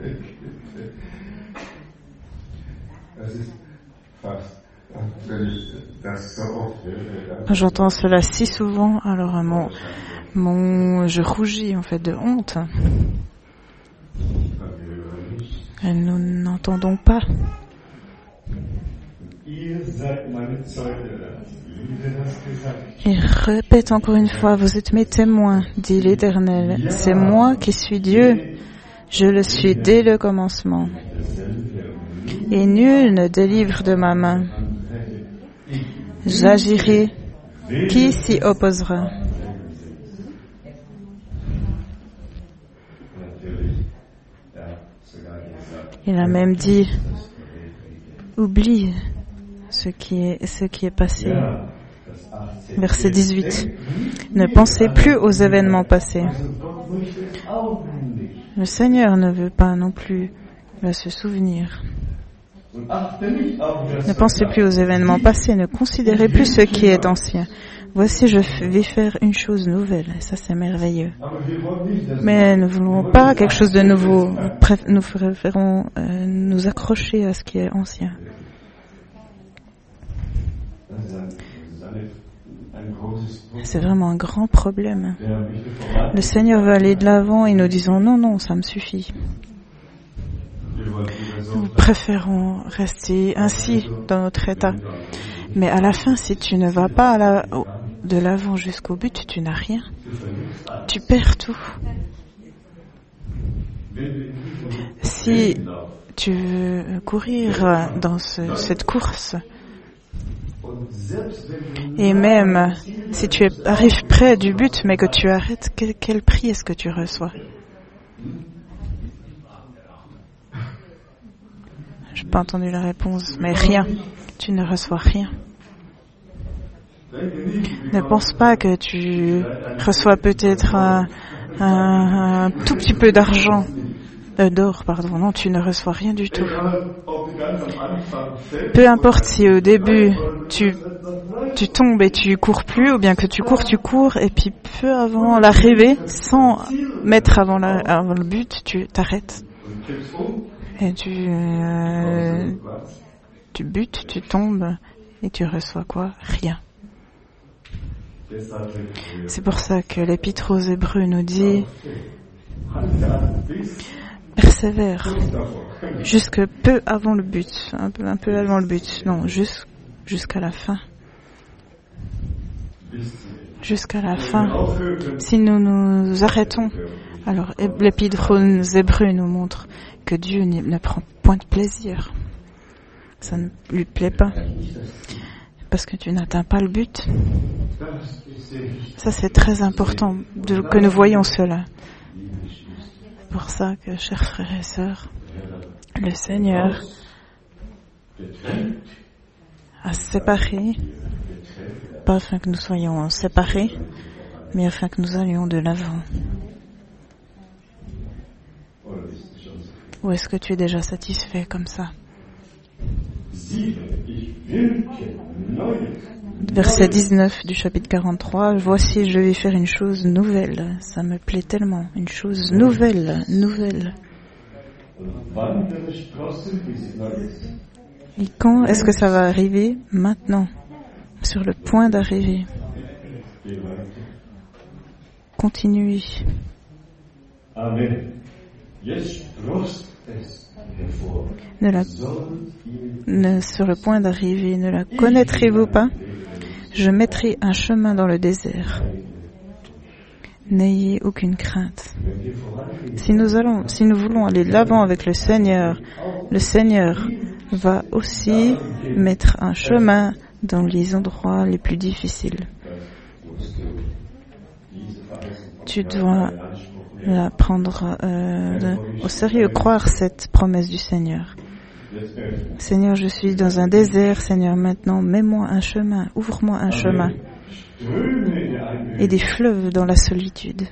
A: J'entends cela si souvent, alors je rougis en fait de honte. Et nous n'entendons pas. Il répète encore une fois, vous êtes mes témoins, dit l'Éternel. C'est moi qui suis Dieu. Je le suis dès le commencement. Et nul ne délivre de ma main. J'agirai. Qui s'y opposera? Il a même dit, oublie ce qui est passé. Verset 18. Ne pensez plus aux événements passés. Le Seigneur ne veut pas non plus se souvenir. Ne pensez plus aux événements passés, ne considérez plus ce qui est ancien. Voici, je vais faire une chose nouvelle. Ça, c'est merveilleux. Mais nous ne voulons pas quelque chose de nouveau. Nous préférons nous accrocher à ce qui est ancien. C'est vraiment un grand problème. Le Seigneur veut aller de l'avant et nous disons non, ça me suffit. Nous préférons rester ainsi dans notre état. Mais à la fin, si tu ne vas pas de l'avant jusqu'au but, tu n'as rien. Tu perds tout. Si tu veux courir dans cette course, et même si tu arrives près du but, mais que tu arrêtes, quel prix est-ce que tu reçois? Je n'ai pas entendu la réponse, mais rien. Tu ne reçois rien. Ne pense pas que tu reçois peut-être un tout petit peu d'argent, d'or, pardon. Non, tu ne reçois rien du tout. Peu importe si au début tu tombes et tu cours plus, ou bien que tu cours, et puis peu avant l'arrivée, sans mettre avant le but, tu t'arrêtes. Et tu butes, tu tombes, et tu reçois quoi? Rien. C'est pour ça que l'Épître aux Hébreux nous dit persévère jusque peu avant le but, un peu avant le but, non, jusqu'à la fin. Jusqu'à la fin. Si nous nous arrêtons, alors l'Épître aux Hébreux nous montre que Dieu ne prend point de plaisir. Ça ne lui plaît pas. Parce que tu n'atteins pas le but. Ça, c'est très important que nous voyions cela. C'est pour ça que, chers frères et sœurs, le Seigneur a séparé, pas afin que nous soyons séparés, mais afin que nous allions de l'avant. Ou est-ce que tu es déjà satisfait comme ça? Verset 19 du chapitre 43, voici, je vais faire une chose nouvelle. Ça me plaît tellement. Une chose nouvelle. Et quand est-ce que ça va arriver? Maintenant. Sur le point d'arriver. Continuez.
B: Amen. Jetzt sprost es.
A: sur le point d'arriver, ne la connaîtrez-vous pas? Je mettrai un chemin dans le désert. N'ayez aucune crainte. Si nous voulons aller de l'avant avec le Seigneur va aussi mettre un chemin dans les endroits les plus difficiles. Tu dois la prendre au sérieux, croire cette promesse du Seigneur. Seigneur, je suis dans un désert. Seigneur, maintenant, mets-moi un chemin, ouvre-moi un chemin. Et des fleuves dans la solitude.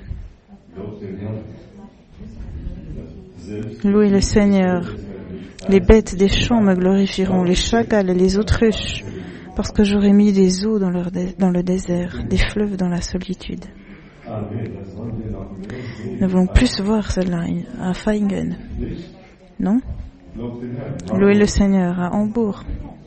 A: Louez le Seigneur. Les bêtes des champs me glorifieront, les chacals et les autruches, parce que j'aurai mis des eaux dans le désert, des fleuves dans la solitude. Nous voulons plus voir cela à Feingen. Non? Louez le Seigneur à Hambourg,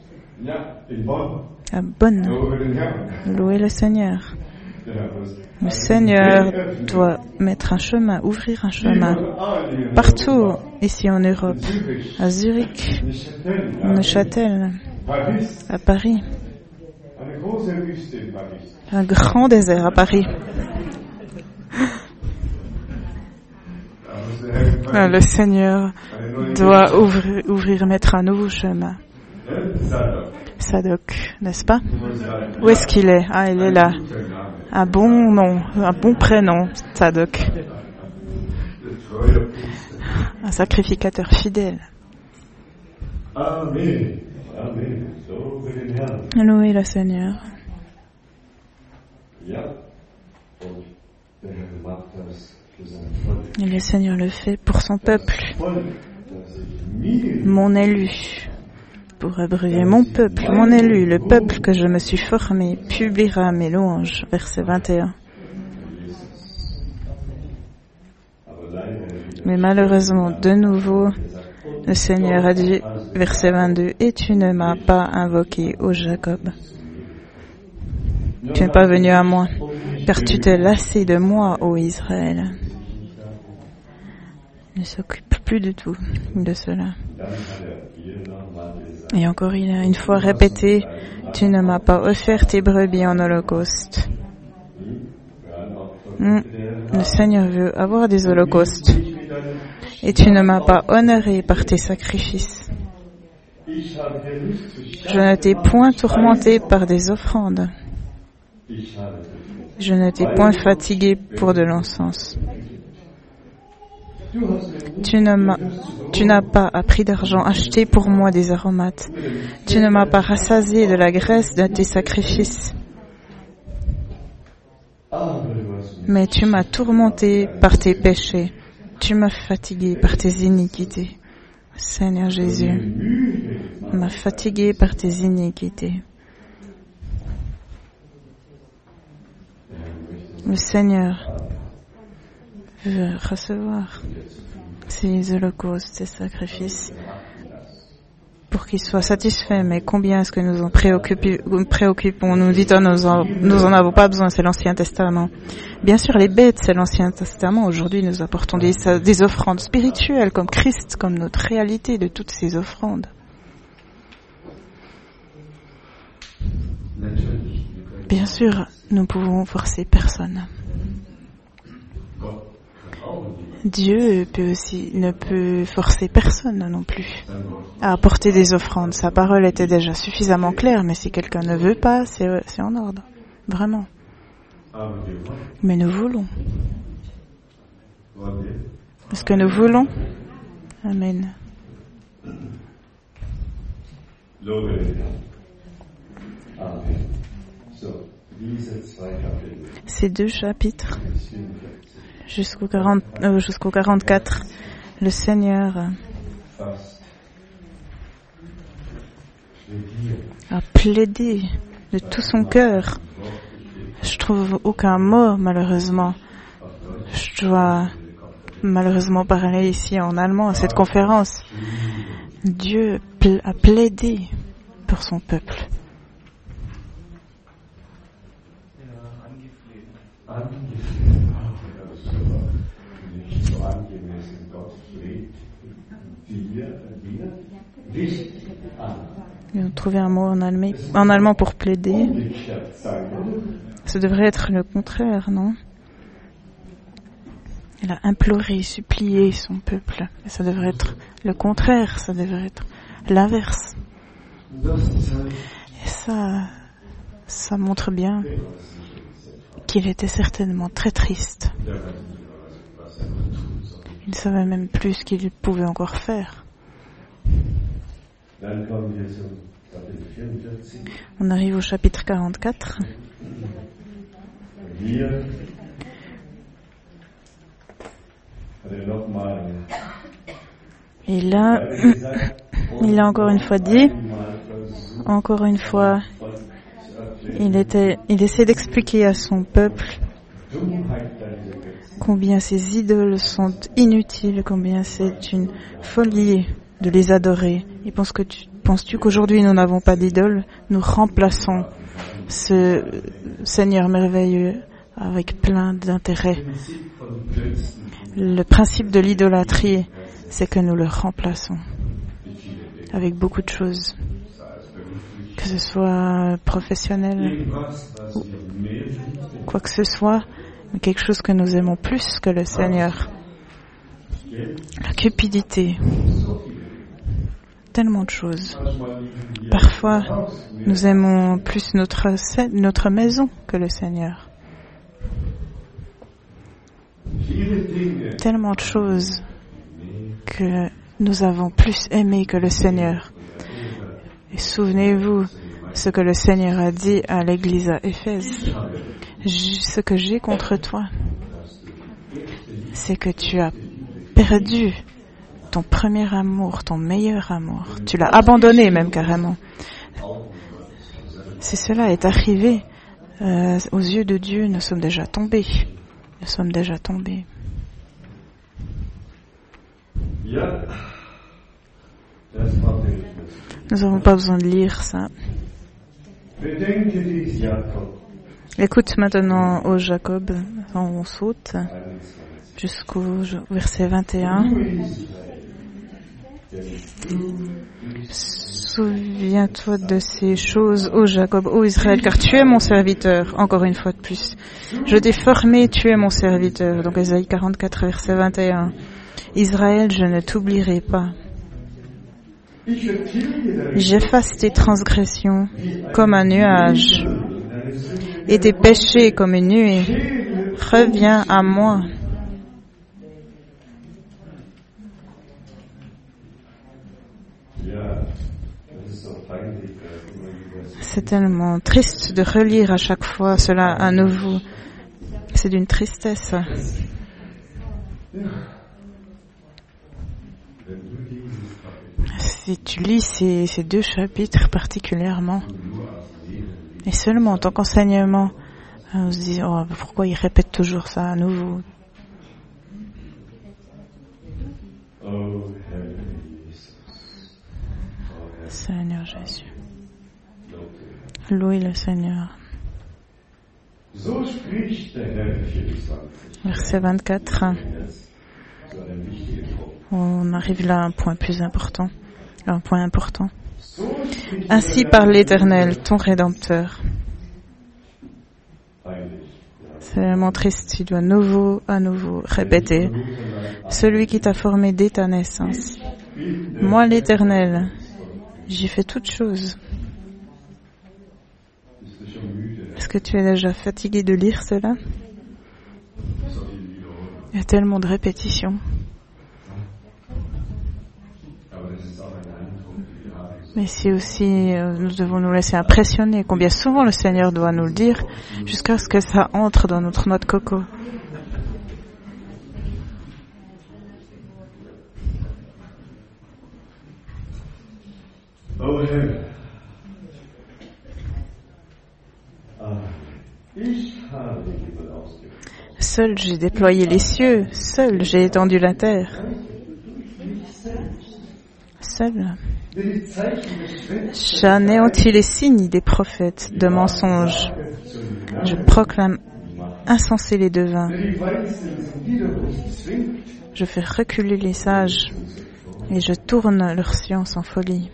A: à Bonn. Louez le Seigneur. Le Seigneur doit mettre un chemin, ouvrir un chemin partout ici en Europe, à Zurich, à Neuchâtel, à Paris. Un grand désert à Paris. Le Seigneur doit ouvrir, mettre un nouveau chemin. Sadoc, n'est-ce pas? Où est-ce qu'il est? Ah, il est là. Un bon nom, un bon prénom, Sadoc. Un sacrificateur fidèle. Louez le Seigneur. Et le Seigneur le fait pour son peuple, mon élu. Pour abreuver mon peuple, mon élu, le peuple que je me suis formé, publiera mes louanges. Verset 21. Mais malheureusement, de nouveau, le Seigneur a dit, verset 22, « Et tu ne m'as pas invoqué, ô Jacob. Tu n'es pas venu à moi, car tu t'es lassé de moi, ô Israël. » Il ne s'occupe plus du tout de cela. Et encore, il a une fois répété, « Tu ne m'as pas offert tes brebis en holocauste. » Le Seigneur veut avoir des holocaustes. Et tu ne m'as pas honoré par tes sacrifices. Je ne t'ai point tourmenté par des offrandes. Je ne t'ai point fatigué pour de l'encens. Tu n'as pas à prix d'argent acheté pour moi des aromates. Tu ne m'as pas rassasié de la graisse de tes sacrifices. Mais tu m'as tourmenté par tes péchés. Tu m'as fatigué par tes iniquités. Seigneur Jésus, m'a fatigué par tes iniquités. Le Seigneur veut recevoir ces holocaustes, ces sacrifices, pour qu'il soit satisfait. Mais combien est-ce que nous en préoccupons? Nous dit, nous en avons pas besoin, c'est l'Ancien Testament. Bien sûr, les bêtes, c'est l'Ancien Testament. Aujourd'hui, nous apportons des offrandes spirituelles, comme Christ, comme notre réalité de toutes ces offrandes. Bien sûr, nous pouvons forcer personne. Dieu ne peut forcer personne non plus à apporter des offrandes. Sa parole était déjà suffisamment claire, mais si quelqu'un ne veut pas, c'est en ordre. Vraiment. Mais nous voulons. Est-ce que nous voulons? Amen. Ces deux chapitres, jusqu'au 44, le Seigneur a plaidé de tout son cœur. Je trouve aucun mot, malheureusement. Je dois malheureusement parler ici en allemand à cette conférence. Dieu a plaidé pour son peuple. Ils ont trouvé un mot en allemand pour plaider. Ça devrait être le contraire, non? Il a imploré, supplié son peuple. Et ça devrait être le contraire, ça devrait être l'inverse. Et ça montre bien qu'il était certainement très triste. Il ne savait même plus ce qu'il pouvait encore faire. On arrive au chapitre 44. Et là, il a encore une fois dit, encore une fois, il essaie d'expliquer à son peuple combien ces idoles sont inutiles, combien c'est une folie de les adorer. Et penses-tu qu'aujourd'hui nous n'avons pas d'idoles? Nous remplaçons ce Seigneur merveilleux avec plein d'intérêt. Le principe de l'idolâtrie, c'est que nous le remplaçons avec beaucoup de choses, que ce soit professionnel ou quoi que ce soit, mais quelque chose que nous aimons plus que le Seigneur. La cupidité, tellement de choses. Parfois, nous aimons plus notre maison que le Seigneur. Tellement de choses que nous avons plus aimé que le Seigneur. Et souvenez-vous ce que le Seigneur a dit à l'église à Éphèse. Ce que j'ai contre toi, c'est que tu as perdu ton premier amour, ton meilleur amour. Tu l'as abandonné même carrément. Si cela est arrivé, aux yeux de Dieu, nous sommes déjà tombés. Nous sommes déjà tombés. Nous n'avons pas besoin de lire ça. Écoute maintenant au Jacob, on saute jusqu'au verset 21. Souviens-toi de ces choses, ô Jacob, ô Israël, car tu es mon serviteur, encore une fois de plus. Je t'ai formé, tu es mon serviteur. Donc Ésaïe 44, verset 21. Israël, je ne t'oublierai pas. J'efface tes transgressions comme un nuage et tes péchés comme une nuée. Reviens à moi. C'est tellement triste de relire à chaque fois cela à nouveau. C'est d'une tristesse. Si tu lis ces deux chapitres particulièrement, et seulement en tant qu'enseignement, on se dit pourquoi il répète toujours ça à nouveau. Seigneur Jésus. Louez le Seigneur. Verset 24. On arrive là à un point plus important. Un point important. Ainsi parle l'Éternel, ton Rédempteur. C'est vraiment triste, il doit à nouveau répéter. Celui qui t'a formé dès ta naissance. Moi, l'Éternel, j'ai fait toutes choses. Est-ce que tu es déjà fatigué de lire cela? Il y a tellement de répétitions. Mais c'est aussi, nous devons nous laisser impressionner combien souvent le Seigneur doit nous le dire jusqu'à ce que ça entre dans notre noix de coco. Seul j'ai déployé les cieux, seul j'ai étendu la terre. Seul. J'ai anéanti les signes des prophètes de mensonges. Je proclame incenser les devins. Je fais reculer les sages et je tourne leur science en folie.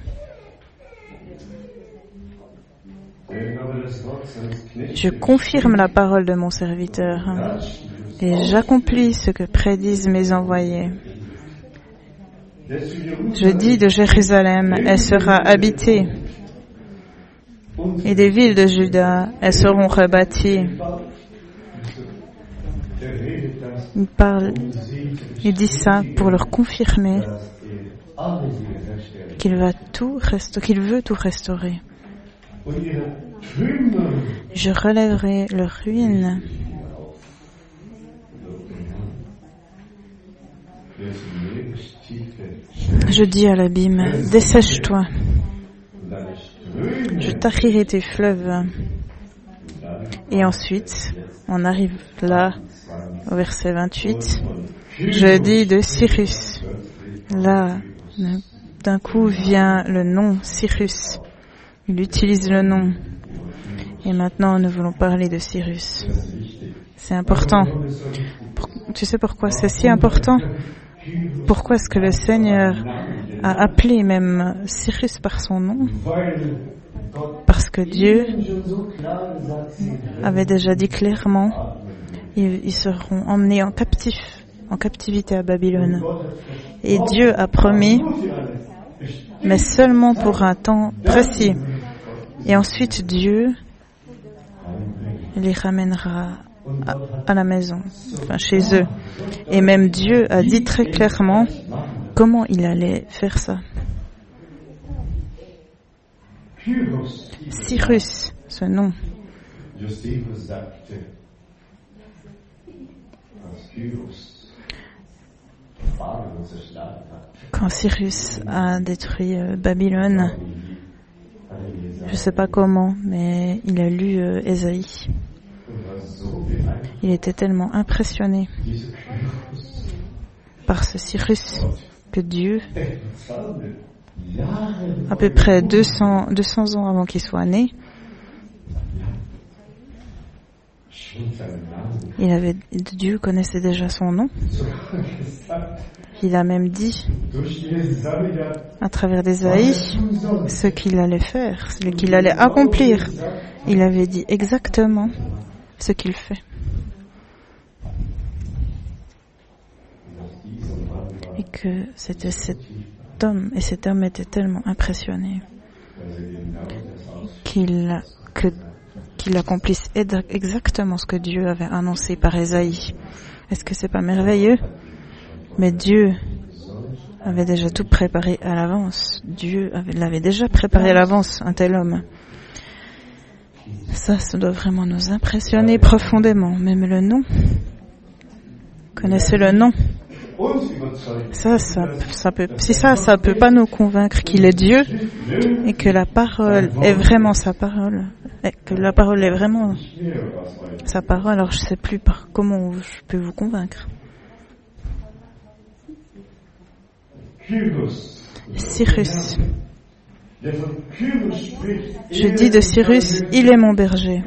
A: Je confirme la parole de mon serviteur et j'accomplis ce que prédisent mes envoyés. Je dis de Jérusalem, elle sera habitée, et des villes de Juda, elles seront rebâties. Il dit ça pour leur confirmer qu'il veut tout restaurer. Je relèverai leurs ruines. Je dis à l'abîme, dessèche-toi. Je tarirai tes fleuves. Et ensuite, on arrive là, au verset 28. Je dis de Cyrus. Là, d'un coup vient le nom Cyrus. Il utilise le nom. Et maintenant, nous voulons parler de Cyrus. C'est important. Tu sais pourquoi c'est si important? Pourquoi est-ce que le Seigneur a appelé même Cyrus par son nom? Parce que Dieu avait déjà dit clairement, ils seront emmenés en captivité à Babylone. Et Dieu a promis, mais seulement pour un temps précis. Et ensuite Dieu les ramènera à la maison, enfin chez eux. Et même Dieu a dit très clairement comment il allait faire ça. Cyrus, ce nom. Quand Cyrus a détruit Babylone, je ne sais pas comment, mais il a lu Ésaïe. Il était tellement impressionné par ce Cyrus que Dieu, à peu près 200 ans avant qu'il soit né, Dieu connaissait déjà son nom. Il a même dit, à travers d'Ésaïe, ce qu'il allait faire, ce qu'il allait accomplir. Il avait dit exactement ce qu'il fait. Et que c'était cet homme, et cet homme était tellement impressionné qu'il accomplisse exactement ce que Dieu avait annoncé par Ésaïe. Est-ce que c'est pas merveilleux? Mais Dieu avait déjà tout préparé à l'avance. Dieu l'avait déjà préparé à l'avance, un tel homme. Ça doit vraiment nous impressionner profondément. Même le nom. Connaissez le nom. Ça peut pas nous convaincre qu'il est Dieu et que la parole est vraiment sa parole. Et que la parole est vraiment sa parole. Alors je sais plus comment je peux vous convaincre. Cyrus. Je dis de Cyrus, il est mon berger.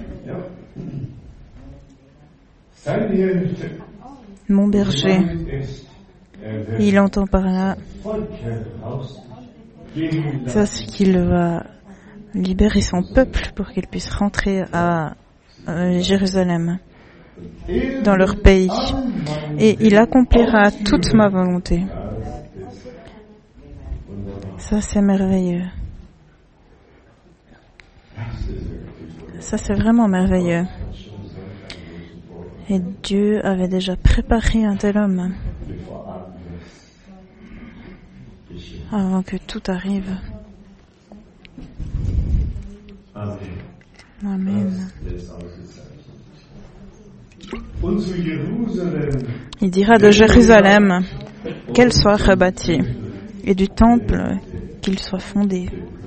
A: Mon berger. Il entend par là, ça c'est qu'il va libérer son peuple pour qu'il puisse rentrer à Jérusalem, dans leur pays. Et il accomplira toute ma volonté. Ça c'est merveilleux. Ça c'est vraiment merveilleux. Et Dieu avait déjà préparé un tel homme avant que tout arrive. Amen. Il dira de Jérusalem qu'elle soit rebâtie et du temple qu'il soit fondé.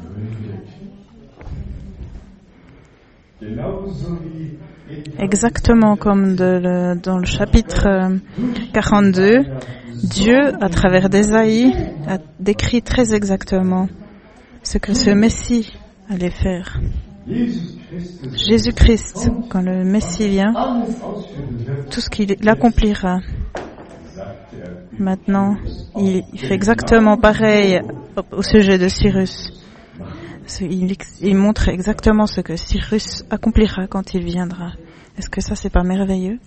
A: Exactement comme dans le chapitre 42, Dieu, à travers d'Ésaïe, a décrit très exactement ce que ce Messie allait faire. Jésus-Christ, quand le Messie vient, tout ce qu'il accomplira. Maintenant, il fait exactement pareil au sujet de Cyrus. Il montre exactement ce que Cyrus accomplira quand il viendra. Est-ce que ça, c'est pas merveilleux?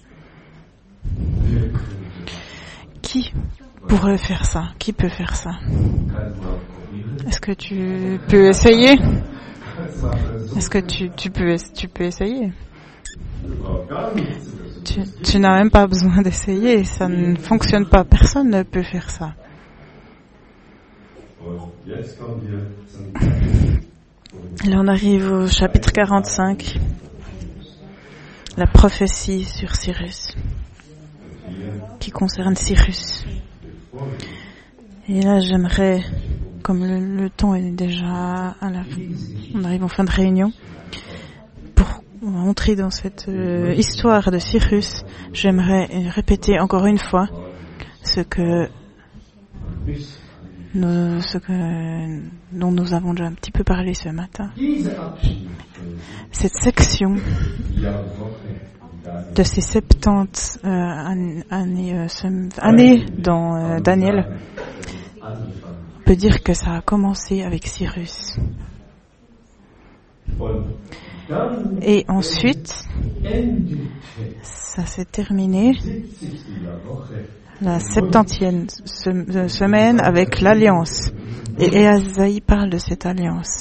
A: Qui pourrait faire ça? Qui peut faire ça? Est-ce que tu peux essayer? Est-ce que tu peux essayer? Tu n'as même pas besoin d'essayer, ça ne fonctionne pas. Personne ne peut faire ça. Là, on arrive au chapitre 45, la prophétie sur Cyrus, qui concerne Cyrus. Et là, j'aimerais, comme le temps est déjà on arrive en fin de réunion, pour entrer dans cette histoire de Cyrus, j'aimerais répéter encore une fois ce dont nous avons déjà un petit peu parlé ce matin. Cette section de ces 70 années dans Daniel, on peut dire que ça a commencé avec Cyrus. Et ensuite, ça s'est terminé la 70e semaine avec l'alliance. Et Ésaïe parle de cette alliance.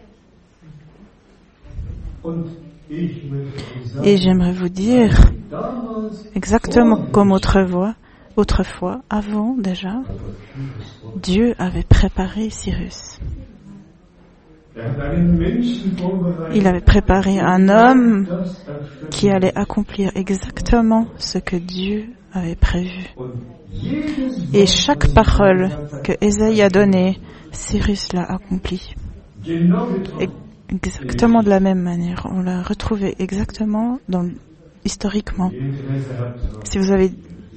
A: Et j'aimerais vous dire, exactement comme autrefois, avant déjà, Dieu avait préparé Cyrus. Il avait préparé un homme qui allait accomplir exactement ce que Dieu avait prévu. Et chaque parole que Ésaïe a donnée, Cyrus l'a accomplie. Exactement de la même manière. On l'a retrouvé exactement historiquement. Si vous avez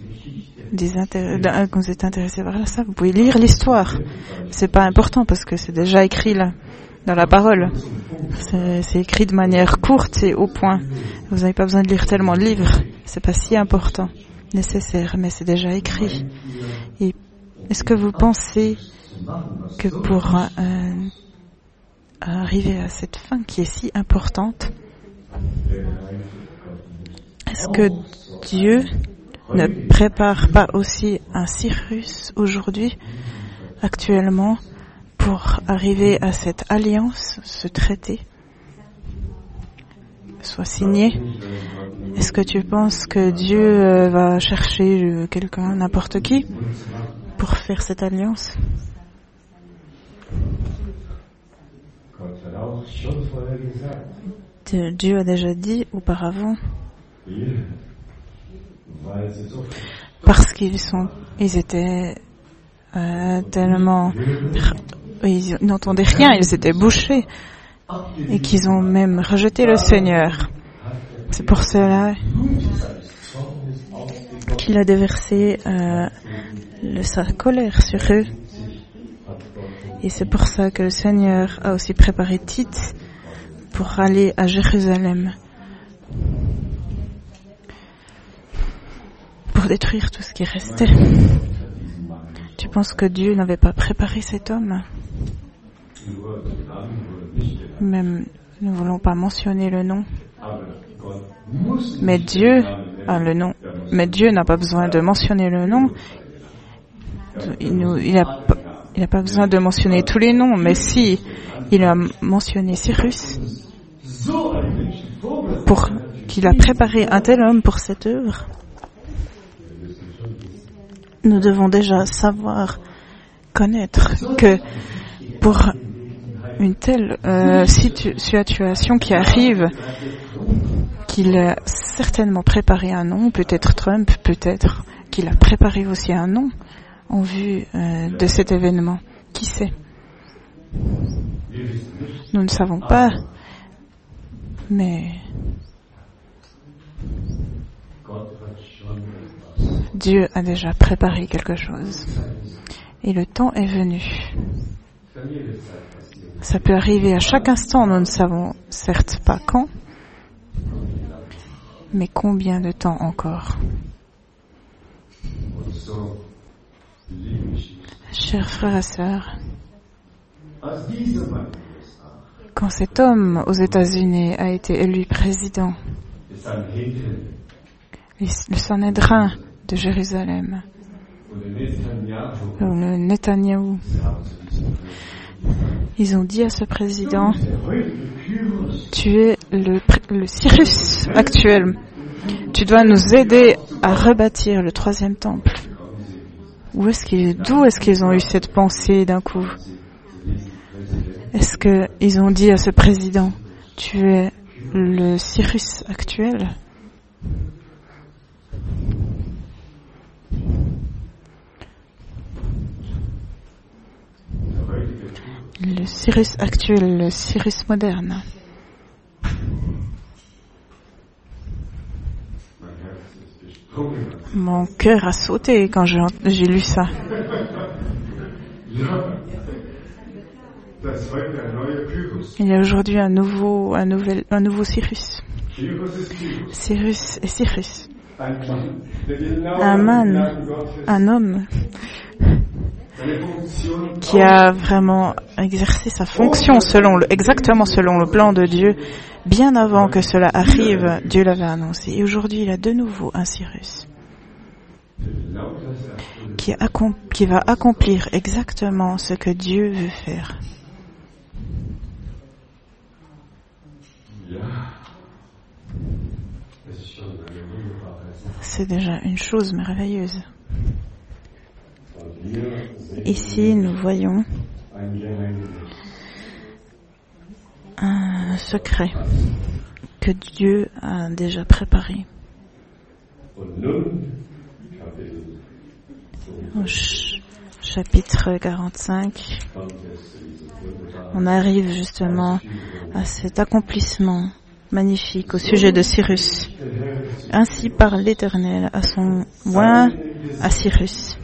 A: quand vous êtes intéressé par ça, vous pouvez lire l'histoire. C'est pas important parce que c'est déjà écrit là, dans la parole. C'est écrit de manière courte et au point. Vous n'avez pas besoin de lire tellement de livres. C'est pas si important, nécessaire, mais c'est déjà écrit. Et est-ce que vous pensez que pour arriver à cette fin qui est si importante, est-ce que Dieu ne prépare pas aussi un Cyrus aujourd'hui, actuellement, pour arriver à cette alliance, ce traité soit signé? Est-ce que tu penses que Dieu va chercher quelqu'un, n'importe qui, pour faire cette alliance? Dieu a déjà dit auparavant, parce ils étaient tellement, ils n'entendaient rien, ils étaient bouchés, et qu'ils ont même rejeté le Seigneur. C'est pour cela qu'il a déversé sa colère sur eux. Et c'est pour ça que le Seigneur a aussi préparé Tite pour aller à Jérusalem, pour détruire tout ce qui restait. Tu penses que Dieu n'avait pas préparé cet homme? Même, nous ne voulons pas mentionner le nom. Mais Dieu a le nom. Mais Dieu n'a pas besoin de mentionner le nom. Il n'a pas besoin de mentionner tous les noms. Mais si il a mentionné Cyrus, pour qu'il a préparé un tel homme pour cette œuvre, nous devons déjà savoir, connaître que pour une telle situation qui arrive, qu'il a certainement préparé un nom, peut-être Trump, peut-être qu'il a préparé aussi un nom en vue de cet événement. Qui sait? Nous ne savons pas, mais Dieu a déjà préparé quelque chose. Et le temps est venu. Ça peut arriver à chaque instant, nous ne savons certes pas quand. Mais combien de temps encore? Chers frères et sœurs, quand cet homme aux États-Unis a été élu président, le Sanhédrin de Jérusalem, le Netanyahou, ils ont dit à ce président: tu es le Cyrus actuel, tu dois nous aider à rebâtir le 3e temple. D'où est-ce qu'ils ont eu cette pensée d'un coup? Est-ce qu'ils ont dit à ce président: tu es le Cyrus actuel? Le Cyrus actuel, le Cyrus moderne. Mon cœur a sauté quand j'ai lu ça. Il y a aujourd'hui un nouveau Cyrus. Cyrus et Cyrus. Un homme qui a vraiment exercé sa fonction exactement selon le plan de Dieu. Bien avant que cela arrive, Dieu l'avait annoncé. Et aujourd'hui, il y a de nouveau un Cyrus qui va accomplir exactement ce que Dieu veut faire. C'est déjà une chose merveilleuse. Ici, nous voyons un secret que Dieu a déjà préparé. Au chapitre 45, on arrive justement à cet accomplissement magnifique au sujet de Cyrus. Ainsi parle l'Éternel à son oint, à Cyrus.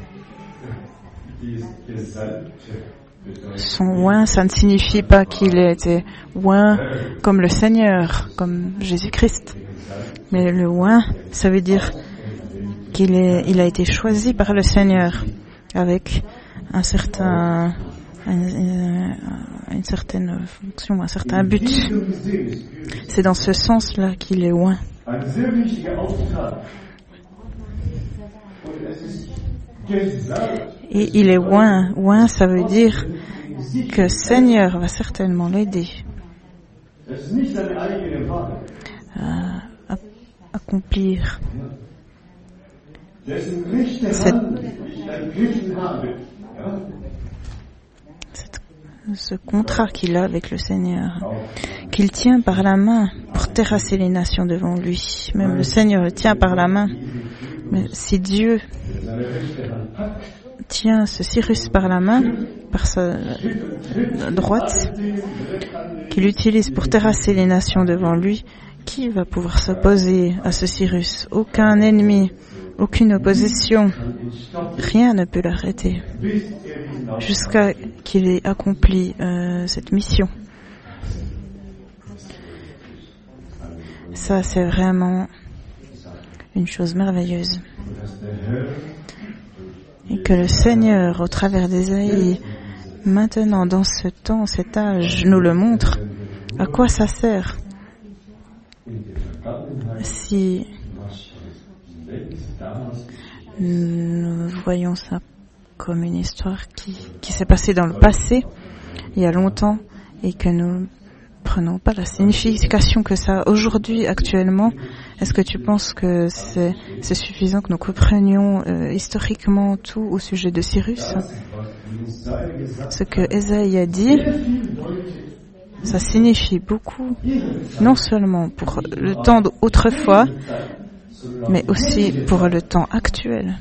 A: Son oint, ça ne signifie pas qu'il ait été oint comme le Seigneur, comme Jésus-Christ. Mais le oint, ça veut dire qu'il a été choisi par le Seigneur avec une certaine fonction, un certain but. C'est dans ce sens-là qu'il est oint. Et il est oint. Oint, ça veut dire que Seigneur va certainement l'aider à accomplir ce contrat qu'il a avec le Seigneur, qu'il tient par la main pour terrasser les nations devant lui. Même le Seigneur le tient par la main. Mais si Dieu tient ce Cyrus par la main, par sa droite, qu'il utilise pour terrasser les nations devant lui, qui va pouvoir s'opposer à ce Cyrus? Aucun ennemi, aucune opposition, rien ne peut l'arrêter jusqu'à qu'il ait accompli cette mission. Ça, c'est vraiment une chose merveilleuse. Et que le Seigneur, au travers d'Ésaïe, maintenant, dans ce temps, cet âge, nous le montre. À quoi ça sert? Si nous voyons ça comme une histoire qui s'est passée dans le passé, il y a longtemps, et que nous ne prenons pas la signification que ça a aujourd'hui, actuellement, est-ce que tu penses que c'est suffisant que nous comprenions historiquement tout au sujet de Cyrus? Ce que Ésaïe a dit, ça signifie beaucoup, non seulement pour le temps d'autrefois, mais aussi pour le temps actuel.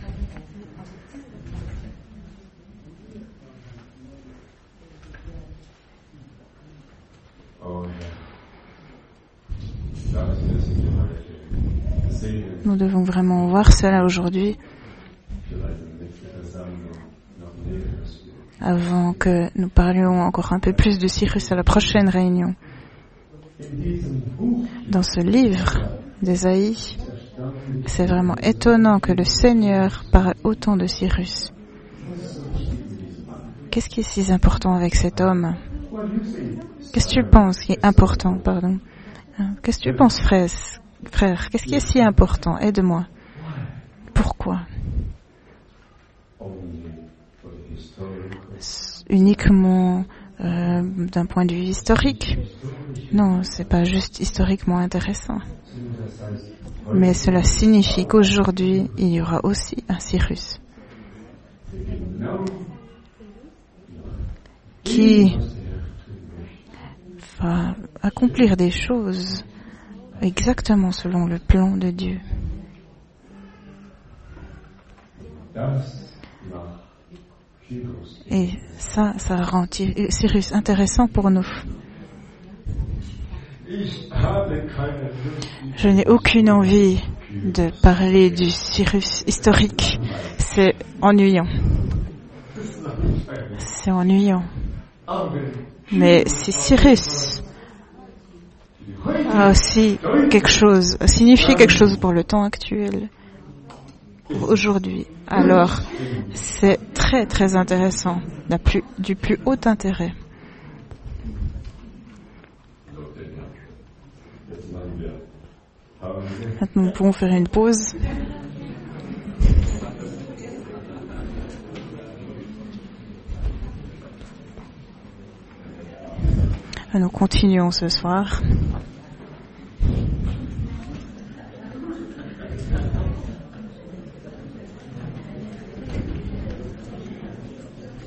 A: Nous devons vraiment voir cela aujourd'hui avant que nous parlions encore un peu plus de Cyrus à la prochaine réunion. Dans ce livre, d'Ésaïe. C'est vraiment étonnant que le Seigneur parle autant de Cyrus. Qu'est-ce qui est si important avec cet homme? Qu'est-ce que tu penses qui est important, pardon? Qu'est-ce que tu penses, frère? Qu'est-ce qui est si important? Aide-moi. Pourquoi? Uniquement d'un point de vue historique? Non, c'est pas juste historiquement intéressant. Mais cela signifie qu'aujourd'hui, il y aura aussi un Cyrus qui va accomplir des choses exactement selon le plan de Dieu. Et ça rend Cyrus intéressant pour nous. Je n'ai aucune envie de parler du Cyrus historique. C'est ennuyant. C'est ennuyant. Mais si Cyrus a aussi signifie quelque chose pour le temps actuel, pour aujourd'hui, alors c'est très très intéressant, du plus haut intérêt. Maintenant, nous pouvons faire une pause. Nous continuons ce soir.